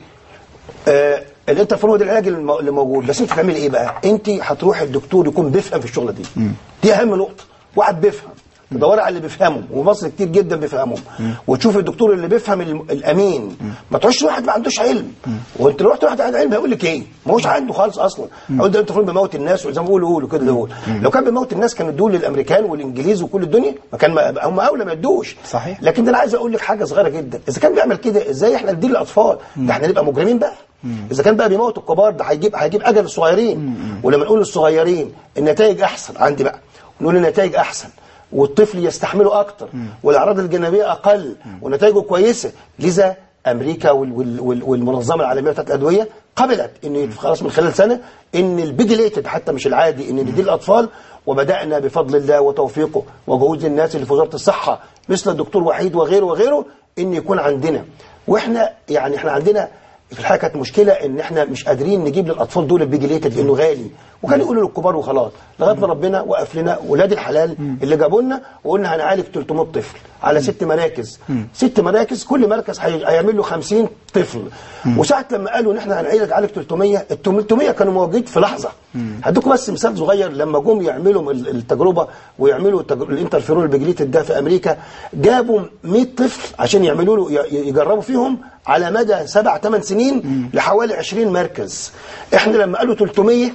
آه الانترفيرون ده العلاج اللي موجود، بس انت تعملي ايه بقى؟ انت هتروح الدكتور يكون بيفهم في الشغله دي. م. دي اهم نقطه، واحد بيفهم، تدوري على اللي بيفهمهم، ومصر كتير جدا بيفهمهم، وتشوف الدكتور اللي بيفهم الامين. م. ما تروحش واحد ما عندوش علم، م. وانت لو رحت واحد عنده علم هيقول لك ايه؟ ما هوش عنده خالص اصلا. هيقول ده الانترفيرون بيموت الناس وزي ما بيقولوا يقولوا كده دول. لو كان بيموت الناس كانوا ادوه للامريكان والانجليز وكل الدنيا، ما كان ما هم اولى ما يدوش. صحيح. لكن انا عايز اقول لك حاجه صغيره جدا، اذا كان بيعمل كده ازاي احنا ندي للاطفال؟ ده احنا نبقى مجرمين بقى. إذا كان بقى بيموت الكبار ده هيجيب هيجيب أجل الصغيرين. ولما نقول للصغيرين النتائج أحسن، عندي بقى نقول النتائج أحسن والطفل يستحمله أكتر والأعراض الجانبية أقل ونتائجه كويسة. لذا أمريكا والمنظمة العالمية بتاعت الأدوية قبلت إن خلاص من خلال سنة إن البيجليتد حتى مش العادي إن ندي الأطفال، وبدأنا بفضل الله وتوفيقه وجهود الناس اللي في وزارة الصحة مثل الدكتور وحيد وغيره وغيره إن يكون عندنا. وإحنا يعني إحنا عندنا في الحقيقه كانت مشكله ان احنا مش قادرين نجيب للاطفال دول البيجليتد لانه غالي، وكان يقولوا للكبار وخلاص، لغايه ما ربنا وقف لنا ولاد الحلال اللي جابوا لنا وقلنا هنعالج ثلاثمائة طفل على ست مراكز. ست مراكز كل مركز هيعمل له خمسين طفل. وساعه لما قالوا ان احنا هنعالج عالج ثلاثمائة، ال ثلاثمائة كانوا موجودين في لحظه. هديكم بس مثال صغير، لما جم يعملوا التجربه ويعملوا الانترفيرون البيجليتد ده في امريكا، جابوا مئة طفل عشان يعملوا له يجربوا فيهم على مدى سبع ثمان سنين لحوالي عشرين مركز. احنا لما قالوا ثلاثمائة عايزين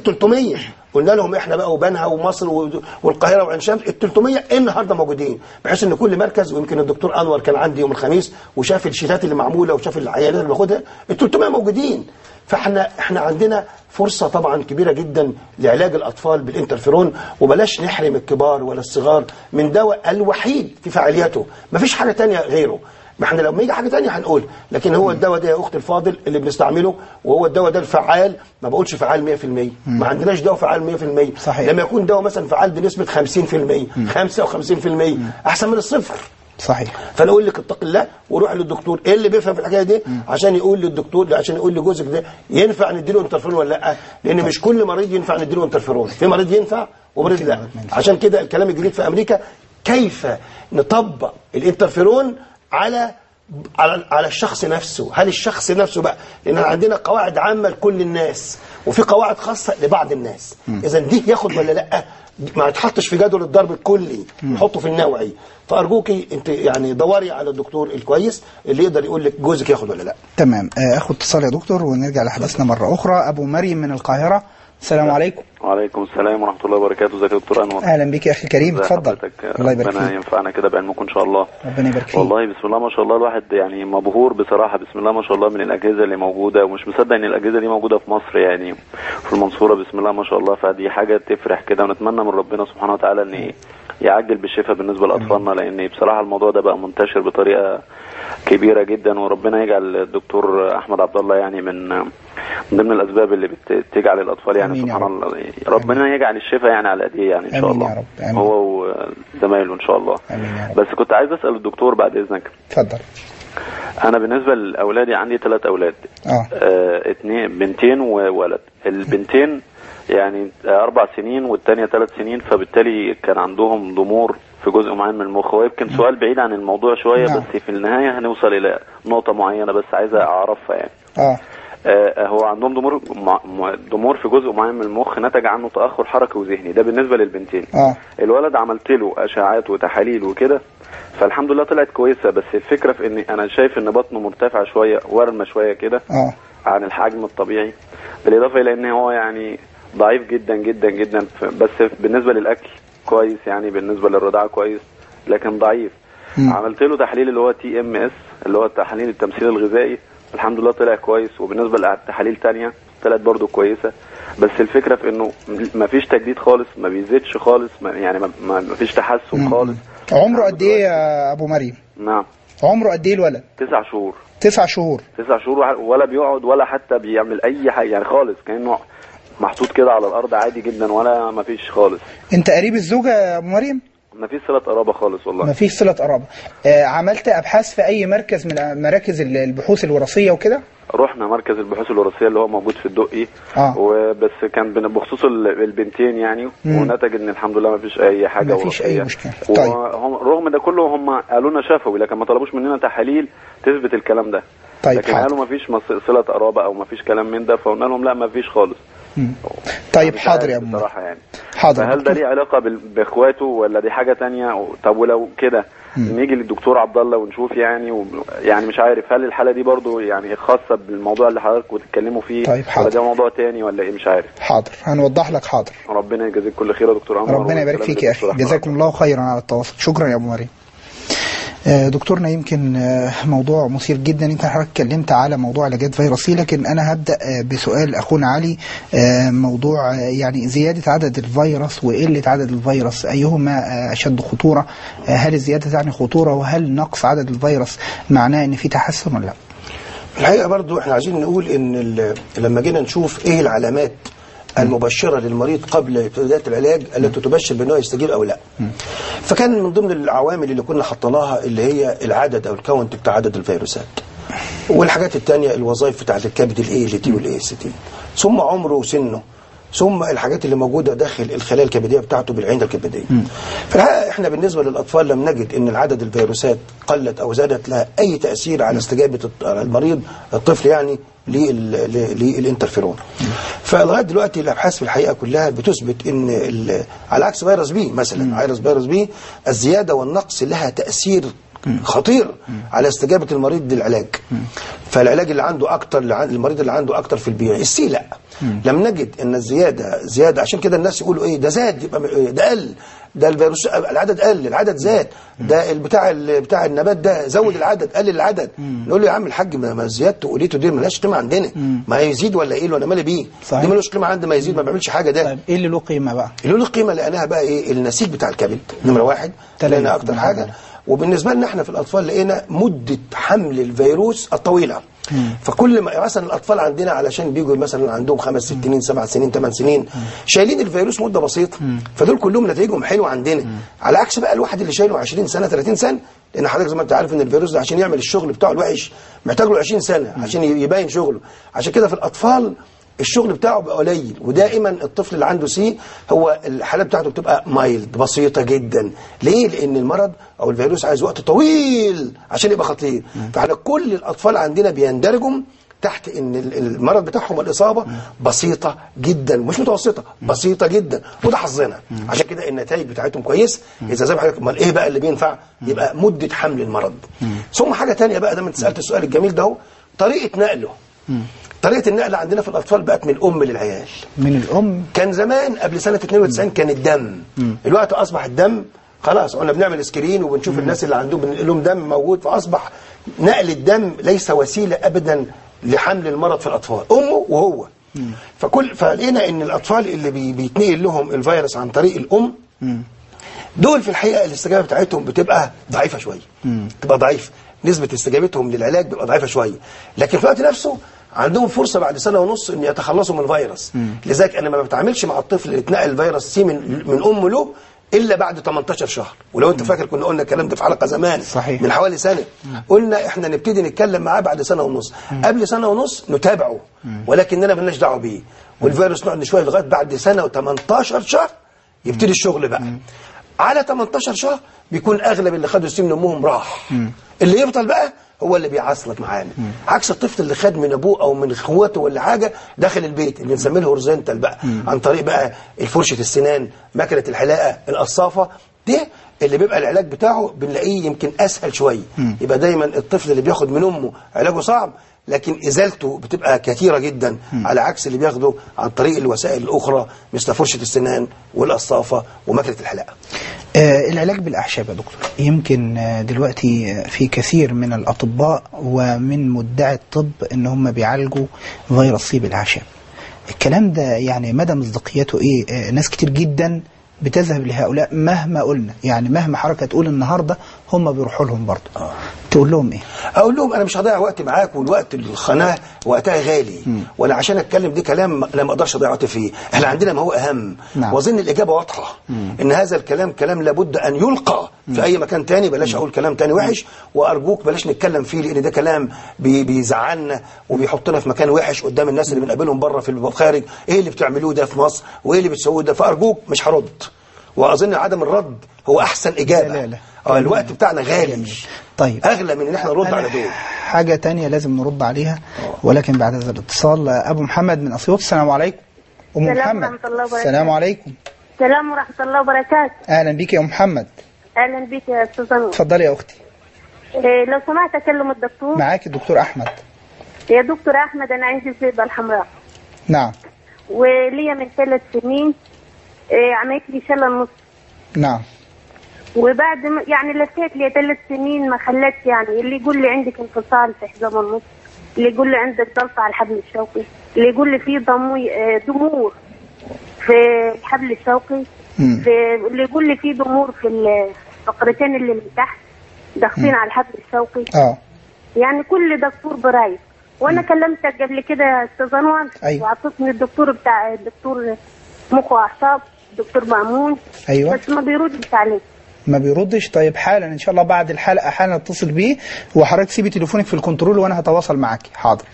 ثلاثمية قلنا لهم احنا بقى وبنها ومصر والقاهره وعين شمس، ال ثلاثمية النهارده موجودين، بحيث ان كل مركز، ويمكن الدكتور انور كان عندي يوم الخميس وشاف الشيتات اللي معموله وشاف العيانات اللي باخدها، ال ثلاثمية موجودين. فاحنا احنا عندنا فرصه طبعا كبيره جدا لعلاج الاطفال بالانترفيرون، وبلاش نحرم الكبار ولا الصغار من دواء الوحيد في فعاليته، مفيش حاجه ثانيه غيره. ما احنا لما يجي حاجه ثانيه هنقول، لكن هو الدواء ده يا اختي الفاضل اللي بنستعمله، وهو الدواء ده الفعال، ما بقولش فعال مية في المية، ما عندناش دواء فعال مية في المية. صحيح. لما يكون دواء مثلا فعال بنسبه خمسين في المية خمسة وخمسين في المية احسن من الصفر. صحيح. فانا اقول لك اتق الله وروح للدكتور ايه اللي بيفهم في الحكايه دي، عشان يقول للدكتور، عشان يقول لجوزك ده ينفع نديله انترفيرون ولا لا، لان مش كل مريض ينفع نديله انترفيرون، في مريض ينفع ومريض لا. عشان كده الكلام الجديد في امريكا كيف نطبق الانترفيرون على على على الشخص نفسه. هل الشخص نفسه بقى، لان عندنا قواعد عامه لكل الناس وفي قواعد خاصه لبعض الناس، اذا دي ياخد ولا لا، ما يتحطش في جدول الضرب الكلي، نحطه في النوعي. فارجوكي انت يعني دوري على الدكتور الكويس اللي يقدر يقول لك جوزك ياخد ولا لا. تمام. اخد اتصال يا دكتور ونرجع لحديثنا مره اخرى. ابو مريم من القاهره، السلام عليكم. وعليكم السلام ورحمه الله وبركاته. ازيك يا دكتور انور؟ اهلا بك يا اخي الكريم، اتفضل. الله يبارك فيك. ربنا ينفعنا كده بعلمكم ان شاء الله. ربنا يبارك فيك. والله بسم الله ما شاء الله، الواحد يعني مبهور بصراحه، بسم الله ما شاء الله، من الاجهزه اللي موجوده، ومش مصدق ان الاجهزه دي موجوده في مصر يعني في المنصوره، بسم الله ما شاء الله. فدي حاجه تفرح كده، ونتمنى من ربنا سبحانه وتعالى ان يعجل بالشفاء بالنسبه لاطفالنا، لان بصراحه الموضوع ده بقى منتشر بطريقه كبيره جدا. وربنا يجعل الدكتور احمد عبد الله يعني من من ضمن الاسباب اللي بتجعل الاطفال يعني سبحان الله، ربنا يجعل الشفاء يعني على ايديه يعني ان شاء الله، يا رب. أمين. هو وزمايله ان شاء الله. بس كنت عايز اسال الدكتور بعد اذنك. اتفضل. انا بالنسبه لاولادي عندي ثلاث اولاد، اه اثنين بنتين وولد. البنتين يعني اربع سنين والثانيه ثلاث سنين، فبالتالي كان عندهم ضمور في جزء معين من المخ. ويمكن سؤال بعيد عن الموضوع شويه، نعم. بس في النهايه هنوصل الى نقطه معينه بس عايزه اعرفها يعني. اه آه هو عندهم ضمور ضمور في جزء معين من المخ نتج عنه تاخر حركي وذهني، ده بالنسبه للبنتين. اه الولد عملت له اشعاعات وتحاليل وكده، فالحمد لله طلعت كويسه، بس الفكره في ان انا شايف ان بطنه مرتفعه شويه، ورمه شويه كده اه عن الحجم الطبيعي، بالاضافه الى ان هو يعني ضعيف جدا جدا جدا، بس بالنسبه للاكل كويس يعني، بالنسبه للرضاعه كويس لكن ضعيف. م. عملت له تحليل اللي هو تي ام اس اللي هو تحليل التمثيل الغذائي، الحمد لله طلع كويس، وبالنسبه لتحاليل ثانيه طلعت برده كويسه. بس الفكره في انه ما فيش تجديد خالص، ما بيزيدش خالص، ما يعني ما فيش تحسن خالص. عمره قد ايه يا ابو مريم؟ نعم عمره قد ايه الولد؟ تسع شهور. تسع شهور تسع شهور ولا بيقعد ولا حتى بيعمل اي حاجه يعني خالص، كانه محطوط كده على الارض عادي جدا، ولا ما فيش خالص. انت قريب الزوجه يا ابو مريم؟ ما فيش صله قرابه خالص والله. ما فيش صله قرابه. آه عملت ابحاث في اي مركز من مراكز البحوث الوراثيه وكده؟ رحنا مركز البحوث الوراثيه اللي هو موجود في الدقي، آه. وبس كان بخصوص البنتين يعني، مم. ونتج ان الحمد لله ما فيش اي حاجه ما فيش اي مشكله. طيب. رغم ده كله هم قالوا لنا شفوي، لكن ما طلبوش مننا تحاليل تثبت الكلام ده. طيب لكن قالوا ما فيش صله قرابه او ما فيش كلام من ده، فقلنا لهم لا ما فيش خالص. مم. طيب حاضر يا ابو بصراحه يعني. حاضر. فهل ده ليه علاقه باخواته ولا دي حاجه ثانيه؟ طب ولو كده نيجي للدكتور عبد الله ونشوف يعني و... يعني مش عارف هل الحاله دي برضو يعني خاصه بالموضوع اللي حضرتك بتتكلموا فيه؟ طيب حاضر. ولا ده موضوع تاني ولا ايه؟ مش عارف. حاضر هنوضح لك. حاضر. ربنا يجازيك كل خير يا دكتور عمر. ربنا يبارك فيك يا اخي، جزاكم الله خيرا على التواصل. شكرا يا ابو مريم. دكتورنا يمكن موضوع مثير جدا. انت حضرتك اتكلمت على موضوع علاجات فيروسي، لكن انا هبدا بسؤال اخونا علي. موضوع يعني زياده عدد الفيروس وقله عدد الفيروس، ايهما اشد خطوره؟ هل الزياده تعني خطوره، وهل نقص عدد الفيروس معناه ان في تحسن ولا لا؟ الحقيقه برضو احنا عايزين نقول ان لما جينا نشوف ايه العلامات المبشرة للمريض قبل بداية العلاج التي تبشر بأنه يستجيب أو لا، فكان من ضمن العوامل اللي كنا حطيناها اللي هي العدد أو الكاونت بتاع عدد الفيروسات، والحاجات الثانية الوظائف بتاعت الكبد الاي ال تي والاي اس تي، ثم عمره وسنه، ثم الحاجات اللي موجودة داخل الخلايا الكبدية بتاعته بالعنده الكبدية. فالحقيقة احنا بالنسبة للأطفال لم نجد ان العدد الفيروسات قلت أو زادت لها أي تأثير على استجابة المريض الطفل يعني للانترفيرون. فلغايه دلوقتي الابحاث في الحقيقه كلها بتثبت ان على عكس فيروس بي مثلا، فيروس فيروس بي الزياده والنقص لها تاثير خطير على استجابه المريض للعلاج. فالعلاج اللي عنده اكتر، المريض اللي عنده اكتر في البي. السي لا، لم نجد ان الزياده زياده. عشان كده الناس يقولوا ايه ده زاد يبقى ده قل، ده الفيروس العدد قل، العدد زاد، ده البتاع بتاع النبات ده زود العدد قلل العدد. نقول له يا عم الحاج ما زيادته وقليته دي مالهاش قيمه عندنا، ما يزيد ولا يقل وانا مالي بيه، دي مالوش قيمه عندي، ما يزيد ما بيعملش حاجه. ده طيب ايه اللي له قيمه بقى؟ اللي له قيمه لقيناها بقى ايه؟ النسيج بتاع الكبد نمره واحد، لقينا اكتر حاجه. وبالنسبه لنا احنا في الاطفال لقينا مده حمل الفيروس الطويله. مم. فكل ما مثلا الاطفال عندنا علشان بيجوا مثلا عندهم خمس ست سنين سبع سنين ثمان سنين مم. شايلين الفيروس مده بسيطه، مم. فدول كلهم نتائجهم حلوه عندنا. مم. على عكس بقى الواحد اللي شايله عشرين سنه ثلاثين سنه، لان حضرتك زي ما انت عارف ان الفيروس ده عشان يعمل الشغل بتاعه الوحش محتاج له عشرين سنه مم. عشان يبين شغله. عشان كده في الاطفال الشغل بتاعه بقى قليل. ودائما الطفل اللي عنده سي هو الحالات بتاعته بتبقى مايلد بسيطه جدا. ليه؟ لان المرض او الفيروس عايز وقت طويل عشان يبقى خطير. فاحنا كل الاطفال عندنا بيندرجوا تحت ان المرض بتاعهم الاصابه بسيطه جدا، مش متوسطه، بسيطه جدا، وده حظنا. عشان كده النتائج بتاعتهم كويسه. اذا زي ما حضرتك امال ايه بقى اللي بينفع؟ يبقى مده حمل المرض. ثم حاجه ثانيه بقى، ده ما انت سالت السؤال الجميل ده اهو، طريقه نقله. طريقة النقل عندنا في الأطفال بقت من الأم للعيال. من الأم؟ كان زمان قبل سنة اثنين وتسعين كان الدم. مم. الوقت أصبح الدم خلاص، قلنا بنعمل سكرين وبنشوف مم. الناس اللي عندهم بنقلهم دم موجود، فأصبح نقل الدم ليس وسيلة أبدا لحمل المرض في الأطفال، أمه وهو. مم. فكل فلقينا إن الأطفال اللي بي بيتنقل لهم الفيروس عن طريق الأم مم. دول في الحقيقة الاستجابة بتاعتهم بتبقى ضعيفة شوية. مم. بتبقى ضعيفة، نسبة استجابتهم للعلاج بتبقى ضعيفة شوية، لكن في الوقت نفسه عندهم فرصة بعد سنة ونص ان يتخلصوا من الفيروس. لذلك انا ما بتعاملش مع الطفل اللي اتنقل الفيروس سي من من امه له الا بعد ثمانية عشر شهر. ولو انت فاكر كنا قلنا الكلام ده في حلقة زمان صحيح. من حوالي سنة مم. قلنا احنا نبتدي نتكلم معاه بعد سنة ونص. مم. قبل سنة ونص نتابعه، ولكننا مالناش دعوه بيه، والفيروس نقعد شويه لغايه بعد سنة و18 شهر يبتدي الشغل بقى. مم. على ثمانية عشر شهر بيكون اغلب اللي خدوا السي من امهم راح. مم. اللي يفضل بقى هو اللي بيعصلك معانا، عكس الطفل اللي خد من ابوه او من اخواته ولا حاجه داخل البيت اللي بنسميه الهورزنتال بقى، مم. عن طريق بقى فرشه السنان، ماكينه الحلاقه، القصافه، ده اللي بيبقى العلاج بتاعه بنلاقيه يمكن اسهل شويه. مم. يبقى دايما الطفل اللي بياخد من امه علاجه صعب، لكن ازالته بتبقى كثيره جدا. مم. على عكس اللي بياخده عن طريق الوسائل الاخرى مثل فرشه السنان والقصافه وماكينه الحلاقه. آه العلاج بالأعشاب يا دكتور، يمكن آه دلوقتي في كثير من الأطباء ومن مدعي الطب إن هم بيعالجوا فيروس سي بالأعشاب. الكلام ده يعني مدى مصداقيته إيه؟ آه ناس كتير جدا بتذهب لهؤلاء مهما قلنا، يعني مهما حركة تقول النهاردة هم بيروحوا لهم برضه. آه. تقول لهم ايه؟ اقول لهم انا مش هضيع وقت معاك، والوقت القناه وقتها غالي، مم. ولا عشان اتكلم دي كلام انا ما اقدرش اضيع وقت فيه. احنا عندنا ما هو اهم. نعم. واظن الاجابه واضحه. مم. ان هذا الكلام كلام لابد ان يلقى في اي مكان تاني. بلاش اقول كلام تاني وحش، وارجوك بلاش نتكلم فيه، لان ده كلام بي بيزعلنا وبيحطنا في مكان وحش قدام الناس اللي بنقابلهم بره في الخارج. ايه اللي بتعملوه ده في مصر وايه اللي بتسووه ده؟ فارجوك مش هرد، واظن عدم الرد هو احسن اجابه. لا لا. اه الوقت بتاعنا غالي. طيب اغلى من ان احنا نرد على دول. حاجه تانية لازم نرد عليها، ولكن بعد هذا الاتصال ابو محمد من اسيوط. السلام عليكم ام محمد. السلام عليكم. السلام ورحمه الله وبركاته. اهلا بيك يا ام محمد. اهلا بيك يا استاذ نور. اتفضلي يا اختي. إيه لو سمحت اكلم الدكتور؟ معاك الدكتور احمد. يا دكتور احمد، انا عندي الزئبه الحمراء. نعم. وليا من ثلاث سنين إيه عملت لي شلل نص. نعم. وبعد يعني لفيت لي ثلاث سنين ما خلت، يعني اللي يقول لي عندك انفصال في حزام النص، اللي يقول لي عندك ضغط على الحبل الشوكي، اللي يقول لي في ضموي ضمور في الحبل الشوكي، في اللي يقول لي في ضمور في الفقرتين اللي من تحت ضاغطين على الحبل الشوكي. اه يعني كل دكتور برايك. وانا كلمتك قبل كده يا استاذ انور. أيوة. واعطتني الدكتور بتاع الدكتور مخ واعصاب دكتور مأمون. ايوه بس ما بيردش عليك. ما بيردش. طيب حالا ان شاء الله بعد الحلقه حالا اتصل بيه، وحضرتك سيبي تليفونك في الكنترول وانا هتواصل معاكي. حاضر.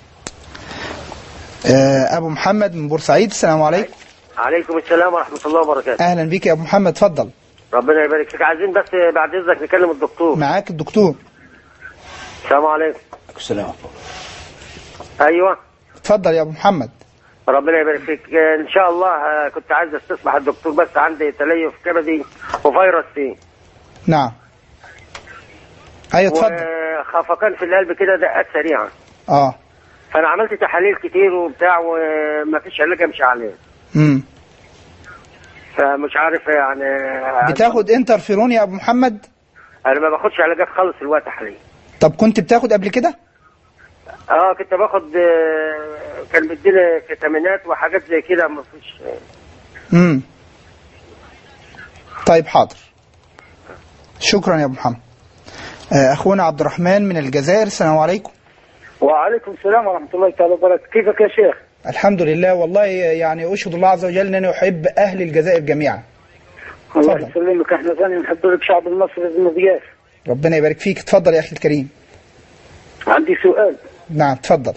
آه ابو محمد من بورسعيد. السلام عليكم. عليكم السلام ورحمه الله وبركاته. اهلا بيك يا ابو محمد، اتفضل. ربنا يبارك فيك. عايزين بس بعد اذنك نكلم الدكتور. معاك الدكتور. السلام عليكم. السلام. ايوه اتفضل يا ابو محمد. ربنا يبارك فيك. ان شاء الله كنت عايز استصبح الدكتور، بس عندي تليف كبدي وفيروس سي. نعم. ايوه اتفضل. وخفقان في القلب كده، دقات سريعه. اه فانا عملت تحاليل كتير وبتاع وما فيش علاج امشي عليه. امم فمش عارف يعني. بتاخد انترفيرون يا ابو محمد؟ انا ما باخدش علاجات خالص الوقت حاليا. طب كنت بتاخد قبل كده؟ اه كنت باخد، كان بيديني فيتامينات وحاجات زي كده ما فيش. امم طيب حاضر، شكرا يا ابو محمد. اخونا عبد الرحمن من الجزائر، السلام عليكم. وعليكم السلام ورحمه الله تعالى وبركاته. كيفك يا شيخ؟ الحمد لله، والله يعني اشهد الله عز وجل انني احب اهل الجزائر جميعا. الله يسلمك، احنا ثاني نحب لك شعب المصري المضياف. ربنا يبارك فيك، اتفضل يا اخي الكريم. عندي سؤال. نعم اتفضل.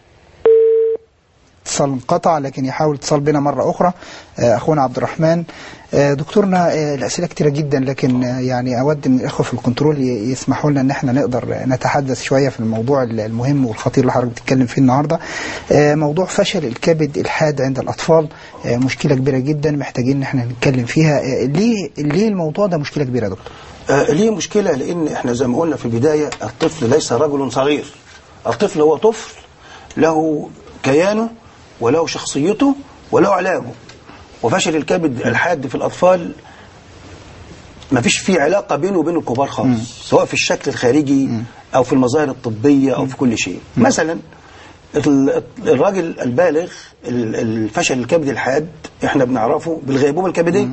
اتصال انقطع، لكن يحاول اتصال بنا مرة أخرى أخونا عبد الرحمن. دكتورنا الأسئلة كتيرة جدا، لكن يعني أود من الأخوة في الكنترول يسمحوا لنا أن احنا نقدر نتحدث شوية في الموضوع المهم والخطير اللي حضرتك بتتكلم فيه النهاردة. موضوع فشل الكبد الحاد عند الأطفال مشكلة كبيرة جدا، محتاجين أن احنا نتكلم فيها. ليه ليه الموضوع ده مشكلة كبيرة يا دكتور؟ آه ليه مشكلة؟ لأن احنا زي ما قلنا في البداية، الطفل ليس رجل صغير. الطفل هو طفل له كيانه وله شخصيته وله علاجه. وفشل الكبد الحاد في الأطفال ما فيش فيه علاقة بينه وبين الكبار خالص، سواء في الشكل الخارجي أو في المظاهر الطبية أو في كل شيء. مثلا الراجل البالغ الفشل الكبد الحاد احنا بنعرفه بالغيبوبة الكبدية.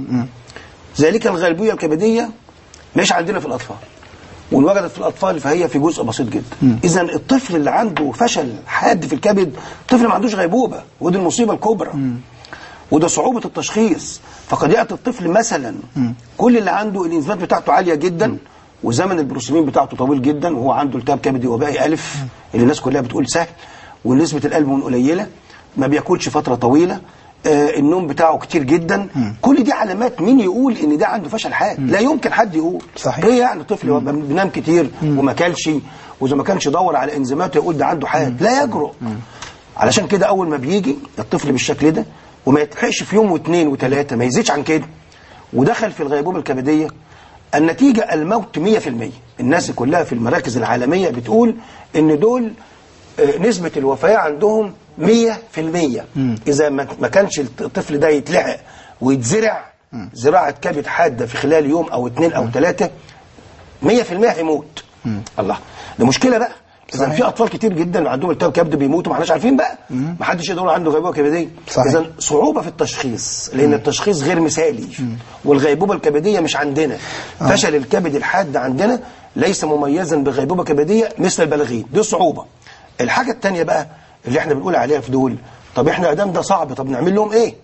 ذلك الغيبوبة الكبدية مش عندنا في الأطفال، وإن وجدت في الأطفال فهي في جزء بسيط جدا. إذا الطفل اللي عنده فشل حاد في الكبد طفل ما عندوش غيبوبة، ودي المصيبة الكبرى. مم. وده صعوبة التشخيص. فقد يأتي الطفل مثلا مم. كل اللي عنده الإنزيمات بتاعته عالية جدا، مم. وزمن البروسيمين بتاعته طويل جدا، وهو عنده التهاب كبدي وبائي ألف، مم. اللي الناس كلها بتقول سهل، ونسبة القلب قليلة، ما بياكلش فترة طويلة، آه النوم بتاعه كتير جدا. مم. كل دي علامات مين يقول ان ده عنده فشل حاد؟ لا يمكن حد يقول. صحيح. ايه يعني طفل بينام كتير مم. وما كلش، واذا ما كانش يدور على انزيماته يقول ده عنده حاد؟ مم. لا يجرؤ. مم. علشان كده اول ما بيجي الطفل بالشكل ده وما يتلحقش في يوم واثنين وثلاثه، ما يزيدش عن كده، ودخل في الغيبوبه الكبديه، النتيجه الموت مية في المية. الناس كلها في المراكز العالميه بتقول ان دول آه نسبه الوفاه عندهم مية في المية. إذا ما كانش الطفل ده يتلحق ويتزرع مم. زراعة كبد حادة في خلال يوم أو اثنين أو ثلاثة، مية في المية هيموت. مم. الله، ده مشكلة بقى. إذا في أطفال كتير جدا عندهم التهاب كبد بيموتوا ما احناش عارفين بقى، ما حدش يقدر عنده غيبوبة كبدية. إذا صعوبة في التشخيص، لأن مم. التشخيص غير مثالي، مم. والغيبوبة الكبدية مش عندنا. آه. فشل الكبد الحاد عندنا ليس مميزا بغيبوبة كبدية مثل البالغين، دي صعوبة. الحاجة الثانية بقى اللي احنا بنقول عليها في دول، طب احنا ادام ده صعب، طب نعمل لهم ايه؟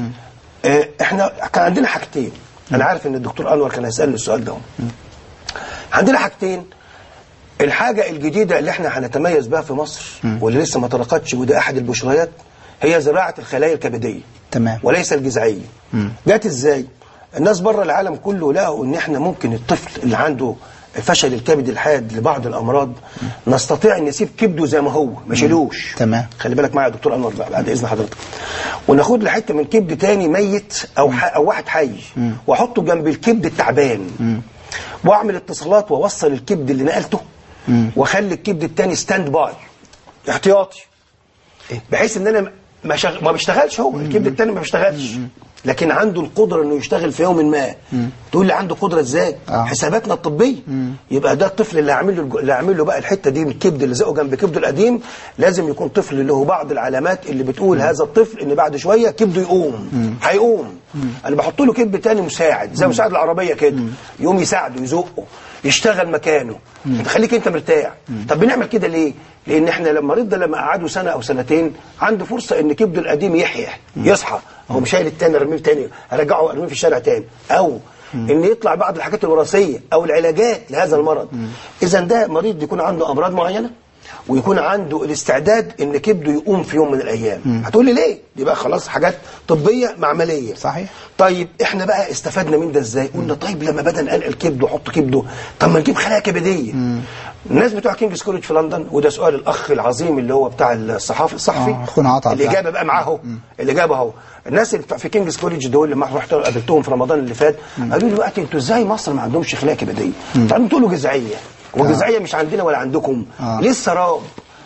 اه احنا كان عندنا حاجتين. مم. انا عارف ان الدكتور انور كان هيسالني السؤال ده. مم. عندنا حاجتين. الحاجه الجديده اللي احنا هنتميز بها في مصر، مم. واللي لسه ما طرقتش، وده احد البشريات، هي زراعه الخلايا الكبديه. تمام. وليس الجذعيه. جت ازاي؟ الناس بره العالم كله لقوا ان احنا ممكن الطفل اللي عنده فشل الكبد الحاد لبعض الامراض م. نستطيع ان نسيب كبده زي ما هو، ما شيلوش. تمام. خلي بالك معايا يا دكتور انور بقى بعد اذن حضرتك، وناخد له حته من كبد تاني ميت او ح... او واحد حي، م. واحطه جنب الكبد التعبان، م. واعمل اتصالات واوصل الكبد اللي نقلته، واخلي الكبد التاني ستاند باي احتياطي، بحيث ان انا ما, شغ... ما بيشتغلش هو، الكبد التاني ما بيشتغلش، لكن عنده القدرة انه يشتغل في يوم ما. مم. تقول لي عنده قدرة ازاي؟ آه. حساباتنا الطبية. مم. يبقى ده الطفل اللي هعمل له اللي هعمل له بقى الحتة دي من الكبد اللي زقه جنب كبده القديم، لازم يكون طفل له بعض العلامات اللي بتقول مم. هذا الطفل ان بعد شوية كبده يقوم. هيقوم. انا بحط له كبد تاني مساعد زي مساعد العربية كده، يقوم يساعده يزقه يشتغل مكانه، تخليك انت مرتاح. مم. طب بنعمل كده ليه؟ لان احنا لما المريض ده لما قعده سنة او سنتين عنده فرصة ان كبده القديم يحيى، مم. يصحى، هو مش شايل التاني ارميه تاني ارجعه ارميه في الشارع تاني، او مم. ان يطلع بعض الحاجات الوراثيه او العلاجات لهذا المرض. اذا ده مريض يكون عنده امراض معينه ويكون عنده الاستعداد ان كبده يقوم في يوم من الايام. مم. هتقول لي ليه؟ دي بقى خلاص حاجات طبيه معمليه. صحيح. طيب احنا بقى استفدنا من ده ازاي؟ قلنا طيب لما بدأ ننقل كبده وحط كبده، طب ما نجيب خلايا كبديه. مم. الناس بتوع كينجز كوليدج في لندن، وده سؤال الاخ العظيم اللي هو بتاع الصحافي الصحفي آه الاجابه بقى معاه اهو، الاجابه اهو. الناس اللي في كينجز كوليدج دول لما رحت قابلتهم في رمضان اللي فات قالوا لي دلوقتي انتوا ازاي مصر ما عندهمش خلايا كبديه؟ انتوا تقولوا جذعيه، والجذعيه مش عندنا ولا عندكم. آه. لسه راب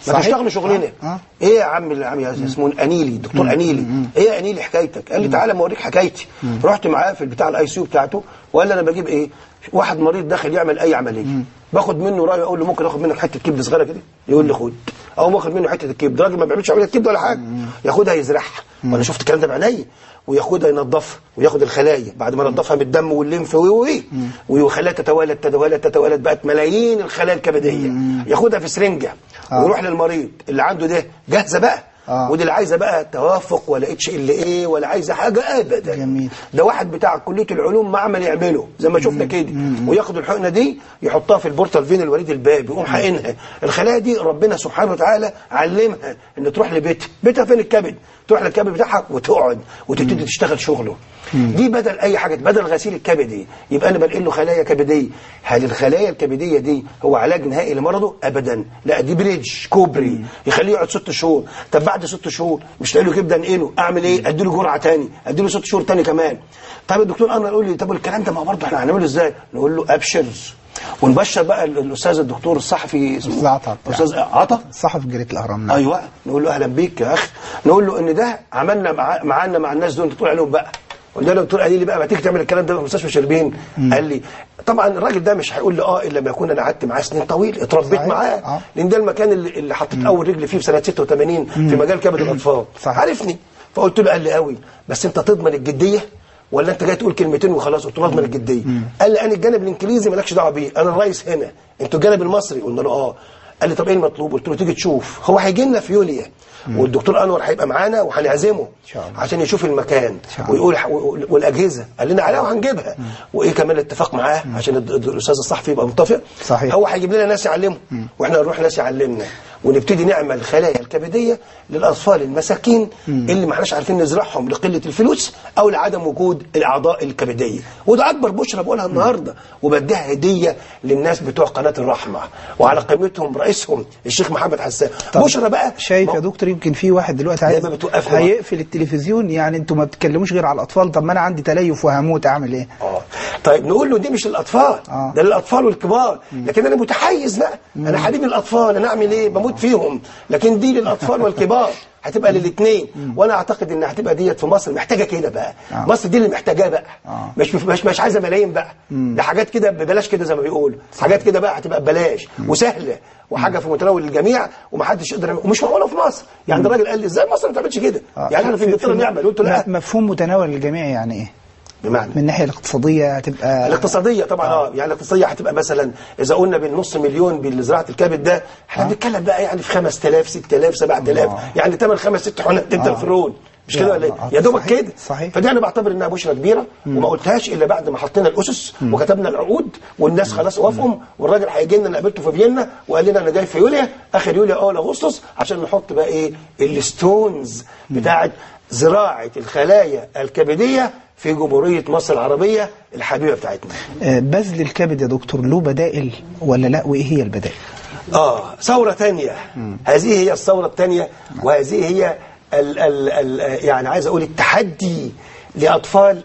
ما تشتغلوا شغلنا. آه. ايه يا عم اللي عم اسمه انيلي دكتور انيلي، ايه يا انيلي حكايتك؟ قال لي تعالى ما اوريك حكايتي. مم. رحت معاه في البتاع الاي سي يو بتاعته، وقال لي انا بجيب ايه؟ واحد مريض داخل يعمل اي عمليه، مم. باخد منه رايه، اقول له ممكن اخد منك حته كبد صغيره كده؟ يقول لي خد. او باخد منه حته الكبد، راجل ما بيعملش عمليه كبد ولا حاجه، مم. ياخدها يزرعها، وانا شفت الكلام ده بعينيا، وياخدها ينظفها وياخد الخلايا بعد ما نظفها من الدم والليمف وايه ويخليها تتوالد تتوالد تتوالد بقت ملايين الخلايا الكبديه، ياخدها في سرنجه آه. ويروح للمريض اللي عنده ده جاهزه بقى آه. ودي اللي عايزه بقى توافق ولا اتش ال ايه ولا عايزه حاجه ابدا. جميل. ده واحد بتاع كليه العلوم معمل يعمله زي ما شفنا كده، وياخد الحقنه دي يحطها في البورتال فين الوريد الباب، يقوم حقنها. الخلايا دي ربنا سبحانه وتعالى علمها ان تروح لبيتها، بيتها فين؟ الكبد. تروح للكبد بتاعها وتقعد وتبتدي تشتغل شغله. مم. دي بدل اي حاجه، بدل غسيل الكبدي يبقى انا بنقل له خلايا كبديه. هل الخلايا الكبديه دي هو علاج نهائي لمرضه؟ ابدا، لا دي بريدج كوبري يخليه يقعد ست شهور. طب بعد ست شهور مش لاقي له كبده انقله، اعمل ايه؟ ادي له جرعه ثاني، ادي له ست شهور ثاني كمان. طب الدكتور انا يقول لي طب الكلام ده ما برضه احنا هنعمله ازاي؟ نقول له ابشر ونبشر بقى الاستاذ الدكتور الصحفي استاذ عطا، استاذ عطا صحفي جريده الاهرام. ايوه، نقول له اهلا بيك يا اخي، نقول له ان ده عملنا مع معانا مع الناس دول، انت تقول عليهم بقى. قلنا له الدكتور قال لي بقى ما تيجي تعمل الكلام ده في مستشفى شربين. مم. قال لي طبعا الراجل ده مش هيقول لي اه الا لما يكون انا قعدت معاه سنين طويل اتربيت معاه، آه. لان ده المكان اللي, اللي حطيت مم. اول رجل فيه في سنه ستة وثمانين مم. في مجال كبد الاطفال. عارفني. فقلت له، قال لي قوي بس انت تضمن الجديه ولا انت جاي تقول كلمتين وخلاص؟ قلت له اضمن الجديه. مم. قال لي انا الجانب الانجليزي مالكش دعوه بيه، انا الرئيس هنا، انتوا الجانب المصري. قلنا له اه. قال لي طب ايه المطلوب؟ قلت له تيجي تشوف، هو هيجي لنا في يوليو والدكتور انور هيبقى معانا وهنعزمه عشان يشوف المكان ويقول والاجهزه قال لنا عليها وهنجيبها، وايه كمان الاتفاق معاه عشان الاستاذ الصحفي يبقى متفق. صحيح. هو هيجيب لنا ناس يعلمهم واحنا نروح ناس يعلمنا، ونبتدي نعمل خلايا الكبديه للاطفال المساكين مم. اللي ما احناش عارفين نزرعهم لقله الفلوس او لعدم وجود الاعضاء الكبديه. وده اكبر بشرى بقولها النهارده، وبديها هديه للناس بتوع قناه الرحمه وعلى قيمتهم رئيسهم الشيخ محمد حسان. بشرى بقى. شايف يا دكتور يمكن في واحد دلوقتي عايز هيقفل التلفزيون، يعني انتوا ما بتتكلموش غير على الاطفال، طب ما انا عندي تليف وهموت اعمل ايه؟ اه طيب نقول له دي مش للاطفال، آه. ده للاطفال والكبار. مم. لكن انا متحيز بقى، مم. انا حبيب الاطفال، انا اعمل ايه؟ بموت فيهم. لكن دي للاطفال والكبار هتبقى للاثنين، وانا اعتقد ان هتبقى ديت في مصر محتاجه كده بقى. آه. مصر دي اللي محتاجاه بقى. آه. مش مش مش عايزه ملايين بقى، ده حاجات كده ببلاش كده زي ما بيقولوا، حاجات كده بقى هتبقى ببلاش وسهله وحاجه في متناول الجميع ومحدش يقدر، ومش معقوله في مصر. يعني الراجل قال لي ازاي مصر ما تعملش كده؟ آه. يعني احنا في انجلترا بنعمل. قلت له لا. مفهوم متناول الجميع يعني ايه؟ بمعنى من الناحيه الاقتصاديه هتبقى الاقتصاديه طبعا اه, آه. يعني الاقتصاديه هتبقى مثلا اذا قلنا بالنص مليون بزراعه الكبد ده احنا بنتكلم آه. بقى يعني في خمسة آلاف ستة آلاف سبعة آلاف آه. يعني ثمن خمس ست حقنات تبدا آه. فرون مش كده ولا ايه؟ يا دوبك كده. فدي انا بعتبر انها بشرى كبيره، مم. وما قلتهاش الا بعد ما حطينا الاسس مم. وكتبنا العقود والناس خلاص وافقوا، والراجل هيجي لنا قابلته في فيينا وقال لنا انا جاي في يوليو اخر يوليو اول اغسطس عشان نحط بقى ايه الستونز بتاعه زراعه الخلايا الكبديه في جمهوريه مصر العربيه الحبيبه بتاعتنا. آه بذل الكبد يا دكتور له بدائل ولا لا؟ وايه هي البدائل؟ اه ثوره ثانيه، هذه هي الثوره الثانيه، وهذه هي ال ال ال يعني عايز اقول التحدي لاطفال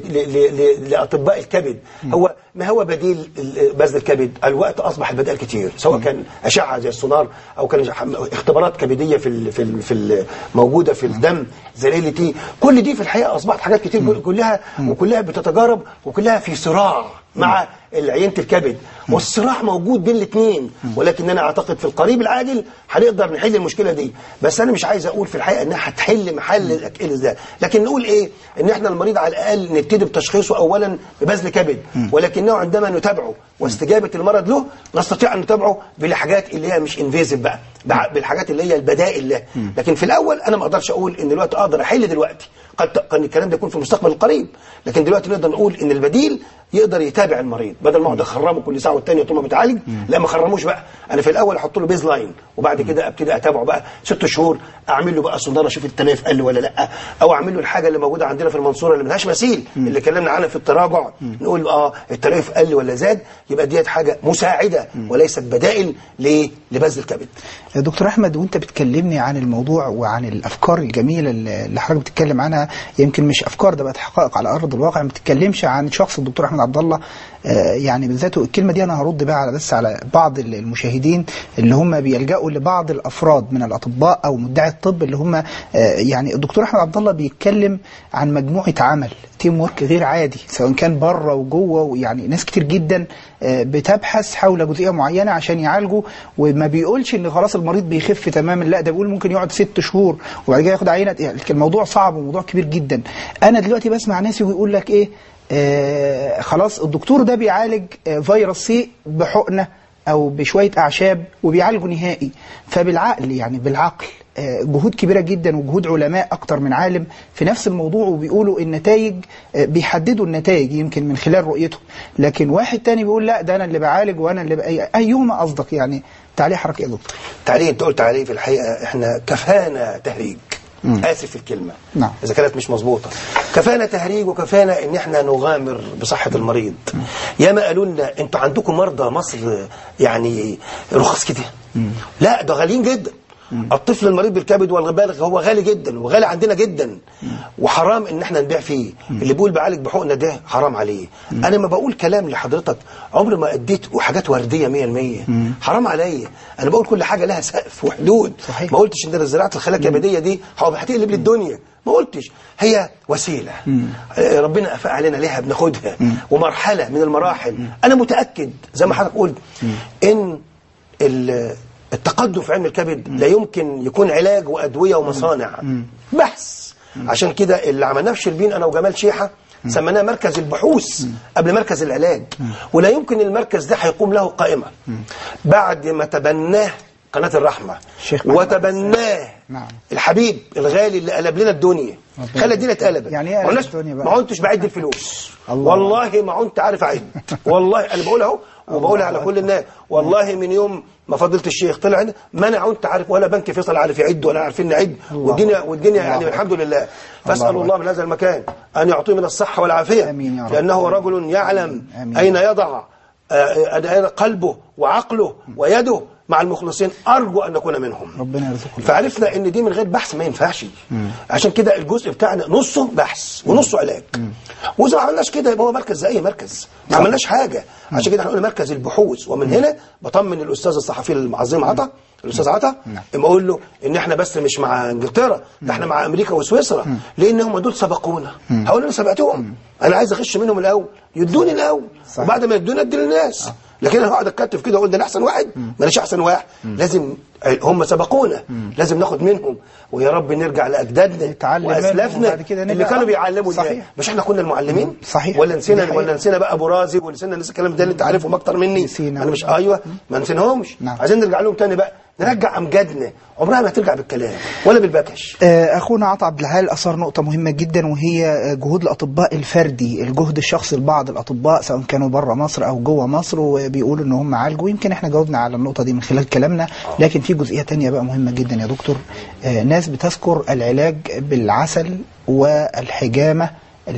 لاطباء الكبد. هو ما هو بديل بذل الكبد؟ الوقت اصبح البدائل كتير، سواء كان اشعه زي السونار او كان اختبارات كبديه في ال في ال في ال موجوده في الدم زي ال تي. كل دي في الحقيقه اصبحت حاجات كتير كلها وكلها بتتجارب وكلها في صراع مع عينة الكبد، والصراع موجود بين الاثنين، ولكن انا اعتقد في القريب العاجل هنقدر نحل المشكله دي. بس انا مش عايز اقول في الحقيقه انها هتحل محل الاكل ده، لكن نقول ايه؟ ان احنا المريض على الاقل نبتدي بتشخيصه اولا ببذل كبد، ولكنه عندما نتابعه واستجابه المرض له نستطيع ان نتابعه بالحاجات اللي هي مش انفيزيف بقى، بالحاجات اللي هي البدائل له. لكن في الاول انا ما اقدرش اقول ان دلوقتي اقدر احل دلوقتي، قد كان الكلام ده يكون في المستقبل القريب، لكن دلوقتي نقدر نقول ان البديل يقدر يتابع المريض بدل ما اقعد اخرمه كل ساعه والثانيه طول ما بيتعالج. لا ما اخرموش بقى، انا في الاول احط له بيز لاين وبعد كده ابتدي اتابعه بقى ست شهور، اعمل له بقى سونار اشوف التليف قل ولا لا، او اعمل له الحاجه اللي موجوده عندنا في المنصوره اللي ملهاش مثيل اللي اتكلمنا عنها في التراجع، نقول اه التليف قل ولا زاد، يبقى ديت حاجه مساعده وليست بدائل ليه؟ لبذل الكبد. يا دكتور احمد، وانت بتكلمني عن الموضوع وعن الافكار الجميله اللي حضرتك بتتكلم عنها، يمكن مش افكار، ده بقت حقائق على ارض الواقع، ما بتتكلمش عن شخص الدكتور احمد عبد الله آه يعني بالذات الكلمه دي انا هرد بقى على بس على بعض المشاهدين اللي هم بيلجأوا لبعض الافراد من الاطباء او مدعي الطب اللي هم آه يعني الدكتور احمد عبد الله بيتكلم عن مجموعه عمل تيم ورك غير عادي سواء كان بره وجوه، ويعني ناس كتير جدا آه بتبحث حول جزئيه معينه عشان يعالجوا، وما بيقولش ان خلاص المريض بيخف تماما، لا ده بيقول ممكن يقعد ست شهور وبعد كده ياخد عينه. يعني الموضوع صعب وموضوع كبير جدا. انا دلوقتي بسمع ناس ويقول لك ايه آه خلاص الدكتور ده بيعالج آه فيروس سي بحقنه او بشويه اعشاب وبيعالجه نهائي. فبالعقل يعني بالعقل آه جهود كبيره جدا وجهود علماء اكتر من عالم في نفس الموضوع وبيقولوا النتائج آه بيحددوا النتائج يمكن من خلال رؤيته، لكن واحد تاني بيقول لا ده انا اللي بعالج وانا اللي بقى ايهما اصدق؟ يعني تعليق حضرتك يا دكتور. تعليق انت قلت عليه في الحقيقه احنا كفانا تهريج. مم. آسف في الكلمة نعم. إذا كانت مش مظبوطة. كفانا تهريج وكفانا إن إحنا نغامر بصحة المريض. ياما قالوا لنا أنتوا عندكم مرضى مصر يعني رخص كده. لا ده غاليين جدا. مم. الطفل المريض بالكبد والبالغ هو غالي جدا وغالي عندنا جدا. مم. وحرام ان احنا نبيع فيه. مم. اللي بيقول بعالج بحقنه ده حرام عليه. مم. انا ما بقول كلام لحضرتك عمري ما اديت حاجات ورديه مية بالمية. حرام عليا. انا بقول كل حاجه لها سقف وحدود. صحيح. ما قلتش ان زراعه الخلايا الكبديه دي هتقلب لي الدنيا، ما قلتش. هي وسيله مم. ربنا افاق علينا ليها بناخدها مم. ومرحله من المراحل. مم. انا متاكد زي ما حضرتك قلت مم. ان التقدم في علم الكبد لا يمكن يكون علاج وأدوية ومصانع. مم. بحث. مم. عشان كده اللي عملناه في شربين أنا وجمال شيحة سميناه مركز البحوث مم. قبل مركز العلاج. مم. ولا يمكن المركز ده هيقوم له قائمة مم. بعد ما تبناه قناة الرحمة وتبناه نعم. الحبيب الغالي اللي قلب لنا الدنيا خلى الدنيا اتقلبت. يعني ايه الدنيا بقى؟ ما كنتش بعد الفلوس والله ما كنت عارف اعد والله انا بقول اهو وبقولها على كل الناس والله من يوم ما فضيله الشيخ طلع منعوا انت عارف ولا بنك فيصل عارف يعد ولا عارفين نعد والدنيا والدنيا يعني الحمد لله. فاسال الله, الله من هذا المكان ان يعطيه من الصحه والعافيه لانه رجل يعلم أمين. اين يضع قلبه وعقله ويده مع المخلصين. أرجو أن نكون منهم. ربنا يرزقنا. فعرفنا إن دي من غير بحث ما ينفعش. مم. عشان كده الجزء بتاعنا نصه بحث ونصه علاج. وإذا ما عملناش كده يبقى هو مركز زي أي مركز ما عملناش حاجة. مم. عشان كده احنا قلنا مركز البحوث. ومن مم. هنا بطمن الأستاذ الصحفي العظيم عطا الأستاذ عطا اما أقول له إن احنا بس مش مع إنجلترا ده احنا مع أمريكا وسويسرا لأن هم دول سبقونا. هقول أنا سبقتهم. أنا عايز أخش منهم الأول يدوني الأول صحيح. وبعد ما يدوني أدي للناس. آه. لكن انا هقعد اتكتف كده اقول ده انا احسن واحد ماليش احسن واحد. مم. لازم هم سبقونا. مم. لازم ناخد منهم ويا رب نرجع لاجدادنا واسلافنا اللي كانوا بيعلموا ده. مش احنا كنا المعلمين مم. صحيح. ولا نسينا ولا نسينا بقى ابو رازي ولا نسينا الناس الكلام ده اللي انت عارفهم اكتر مني. انا مش ايوه ما نسيناهمش. نعم. عايزين نرجع لهم تاني بقى نرجع امجادنا عمرها ما هترجع بالكلام ولا بالبكش. اخونا عطا عبد الحال اثار نقطه مهمه جدا وهي جهود الاطباء الفردي، الجهد الشخصي لبعض الاطباء سواء كانوا بره مصر او جوه مصر وبيقولوا ان هم عالجوا. يمكن احنا جاوبنا على النقطه دي من خلال كلامنا، لكن في جزئيه ثانيه بقى مهمه جدا يا دكتور. ناس بتذكر العلاج بالعسل والحجامه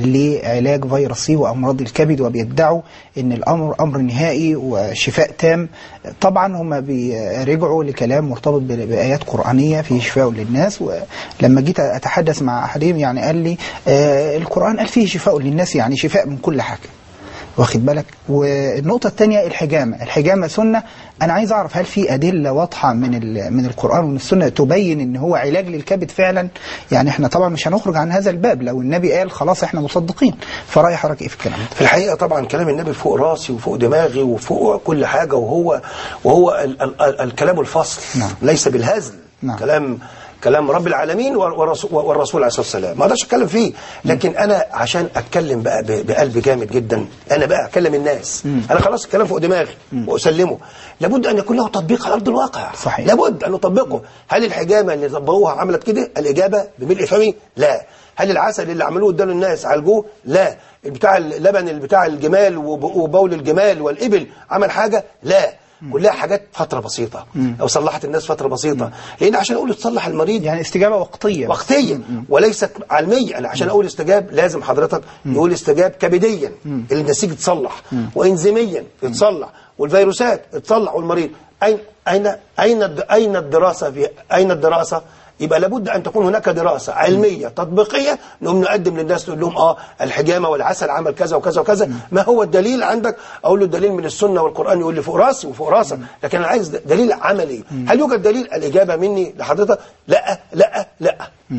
لعلاج فيروس سي وامراض الكبد وبيدعوا ان الامر امر نهائي وشفاء تام. طبعا هم بيرجعوا لكلام مرتبط بايات قرانيه في شفاء للناس. ولما جيت اتحدث مع احدهم يعني قال لي آه القران قال فيه شفاء للناس يعني شفاء من كل حاجه واخد بالك. والنقطه الثانيه الحجامه الحجامه سنه. انا عايز اعرف هل في ادله واضحه من من القران ومن السنه تبين ان هو علاج للكبد فعلا؟ يعني احنا طبعا مش هنخرج عن هذا الباب لو النبي قال خلاص احنا مصدقين. فراي حضرتك ايه في الكلام ده؟ في الحقيقه طبعا كلام النبي فوق راسي وفوق دماغي وفوق كل حاجه وهو وهو ال ال ال الكلام الفصل. نعم. ليس بالهزل. نعم. كلام كلام رب العالمين والرسول, والرسول عليه الصلاه والسلام ما اقدرش اتكلم فيه. لكن انا عشان اتكلم بقى بقلب جامد جدا انا بقى اكلم الناس. مم. انا خلاص الكلام فوق دماغي واسلمه. لابد ان يكون له تطبيق على ارض الواقع. صحيح. لابد ان نطبقه. هل الحجامه اللي طبقوها عملت كده؟ الاجابه بملء فمي لا. هل العسل اللي عملوه ادوا الناس عالجوه؟ لا. بتاع اللبن بتاع الجمال وبول الجمال والابل عمل حاجه؟ لا. كلها حاجات فترة بسيطة. مم. أو صلحت الناس فترة بسيطة. مم. لأن عشان أقول تصلح المريض يعني استجابة وقتية وقتية مم. وليست علمية. أنا عشان أقول استجاب لازم حضرتك مم. يقول استجاب كبديا مم. النسيج يتصلح وإنزيميا يتصلح والفيروسات تتصلح والمريض أين أين أين أين الدراسة في أين الدراسة يبقى لابد أن تكون هناك دراسة علمية تطبيقية نقوم نقدم للناس نقول لهم اه الحجامة والعسل عمل كذا وكذا وكذا. ما هو الدليل عندك؟ أقول له الدليل من السنة والقرآن، يقول لي فوق راسي وفوق راسك، لكن أنا عايز دليل عملي. هل يوجد دليل؟ الإجابة مني لحضرتك لا لا لا.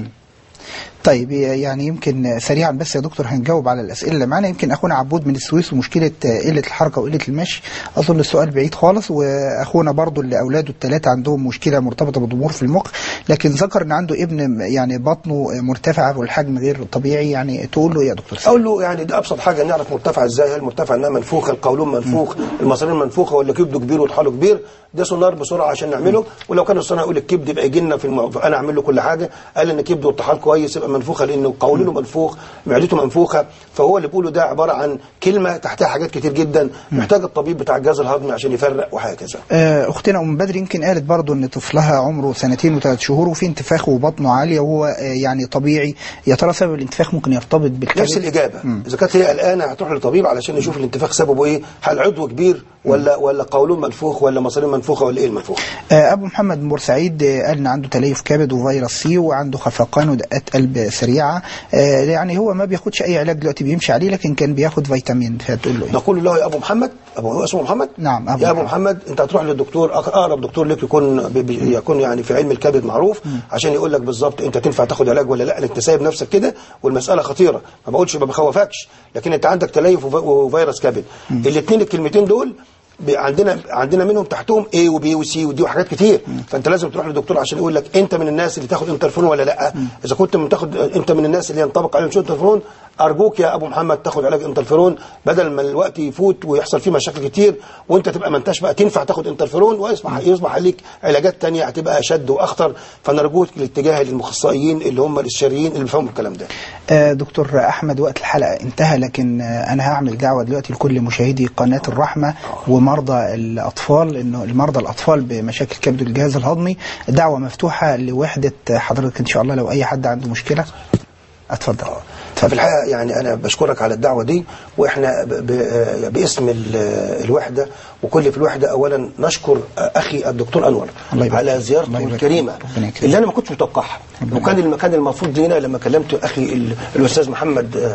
طيب يعني يمكن سريعا بس يا دكتور هنجاوب على الأسئلة اللي معانا. يمكن أخونا عبود من السويس ومشكلة قلة الحركة وقلة المشي، أظن السؤال بعيد خالص. وأخونا برضو اللي أولاده الثلاثة عندهم مشكلة مرتبطة بضمور في المخ، لكن ذكر أن عنده ابن يعني بطنه مرتفعة والحجم غير طبيعي، يعني تقول له إيه يا دكتور؟ أقول له يعني ده أبسط حاجة نعرف مرتفع إزاي. هل مرتفع إنها منفوخة، القولون منفوخ، المصارين منفوخة، ولا كبده كبير وطحاله كبير؟ ده سونار بسرعة عشان نعمله. ولو كان السونار يقول الكبد يبقى يجي لنا في المو... أنا أعمل له كل حاجة. قال إن كبده والطحال كويس يبقى منفوخة، لأنه قولونه منفوخ، معدته منفوخة. فهو اللي بيقوله ده عبارة عن كلمة تحتها حاجات كتير جدا محتاج الطبيب بتاع الجهاز الهضمي عشان يفرق وهكذا. أختنا أم بدر يمكن قالت برضو إن طفلها عمره سنتين وثلاث شهور وفي انتفاخ وبطنه عالية وهو يعني طبيعي. يا ترى سبب الانتفاخ ممكن يرتبط بالكبد؟ نفس الإجابة. إذا كانت هي قلقانة هتروح للطبيب علشان يشوف الانتفاخ سببه إيه. هل عضو كبير ولا ولا قولون منفوخ ولا مصارين منفوخة ولا إيه المنفوخ؟ أبو محمد من بورسعيد قال إن عنده تليف كبد وفيروس سي وعنده خفقان ودقات قلب سريعة. يعني هو ما بياخدش أي علاج دلوقتي بيمشي عليه، لكن كان بياخد فيتامين. فتقول له إيه؟ نقول له يا أبو محمد، أبو هو اسمه محمد؟ نعم أبو يا أبو محمد. محمد أنت هتروح للدكتور، أقرب دكتور لك يكون يكون يعني في علم الكبد معروف، عشان يقول لك بالظبط أنت تنفع تاخد علاج ولا لا. أنت سايب نفسك كده والمسألة خطيرة. ما بقولش ما بخوفكش، لكن أنت عندك تليف وفيروس كبد. الاثنين الكلمتين دول عندنا عندنا منهم تحتهم A و B و C و D وحاجات كتير. فانت لازم تروح للدكتور عشان يقول لك انت من الناس اللي تاخد انترفيرون ولا لا. اذا كنت من تاخد انت من الناس اللي ينطبق عليهم شويه انترفيرون، ارجوك يا ابو محمد تاخد علاج انترفيرون بدل ما الوقت يفوت ويحصل فيه مشاكل كتير وانت تبقى ما انتش بقى تنفع تاخد انترفيرون، ويصبح يصبح عليك علاجات ثانيه هتبقى اشد واخطر. فنرجوك الاتجاه للمخصصين اللي هم الاستشاريين اللي بيفهموا الكلام ده. آه دكتور احمد، وقت الحلقه انتهى، لكن آه انا هعمل دعوه دلوقتي لكل مشاهدي قناه الرحمه ومرضى الاطفال، انه المرضى الاطفال بمشاكل كبد الجهاز الهضمي دعوه مفتوحه لوحده حضرتك ان شاء الله لو اي حد عنده مشكله. اتفضل. ففي الحقيقة يعني أنا بشكرك على الدعوة دي، وإحنا باسم الوحدة وكل في الوحدة أولا نشكر أخي الدكتور أنور على زيارته الكريمة اللي أنا ما كنتش متوقعها، وكان المكان المفروض لينا لما كلمت أخي الأستاذ محمد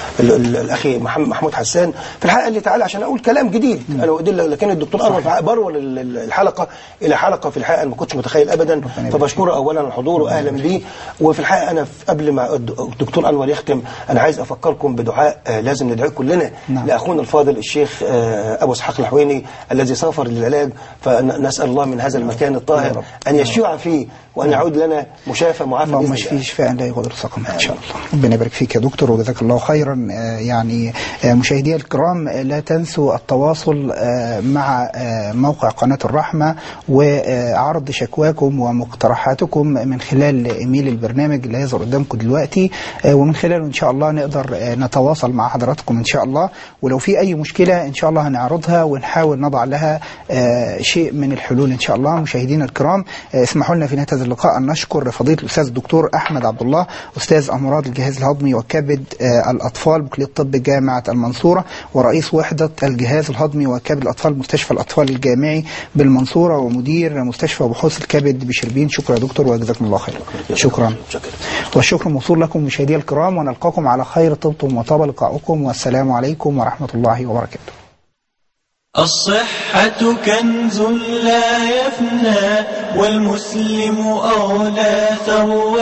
الأخي محمود حسان في الحقيقة اللي تعالى عشان أقول كلام جديد أنا وأدل، لكن الدكتور أنور برول الحلقة إلى حلقة في الحقيقة أنا ما كنتش متخيل أبدا. فبشكره أولا الحضور وأهلا بيه. وفي الحقيقة أنا قبل ما الدكتور أنور يختم أنا عايز أفكركم بدعاء لازم ندعي كلنا نعم. لأخونا الفاضل الشيخ أبو إسحاق الحويني الذي سافر للعلاج، فنسأل الله من هذا المكان الطاهر أن يشفع فيه وأن يعود لنا مشافى معافى بإذن الله. مشفي شفاء لا يغادر سقما إن شاء الله. ربنا يبارك فيك يا دكتور وجزاك الله خيرا. يعني مشاهدي الكرام لا تنسوا التواصل مع موقع قناة الرحمة وعرض شكواكم ومقترحاتكم من خلال إيميل البرنامج اللي هيظهر قدامكم دلوقتي، ومن خلاله إن شاء الله نقدر نتواصل مع حضراتكم إن شاء الله. ولو في أي مشكلة إن شاء الله هنعرضها ونحاول نضع لها شيء من الحلول إن شاء الله. مشاهدينا الكرام اسمحوا لنا في نهاية هذا اللقاء أن نشكر فضيلة الأستاذ الدكتور أحمد عبد الله أستاذ أمراض الجهاز الهضمي وكبد الأطفال بكلية الطب جامعة المنصورة ورئيس وحدة الجهاز الهضمي وكبد الأطفال مستشفى الأطفال الجامعي بالمنصورة ومدير مستشفى بحوث الكبد بشربين. شكرا يا دكتور وجزاكم الله خيرا. شكرا. والشكر موصول لكم مشاهدي الكرام، ونلقاكم على خير. طبتم وطاب لقاؤكم، والسلام عليكم ورحمة الله وبركاته. الصحة كنز لا يفنى والمسلم أولى ثروة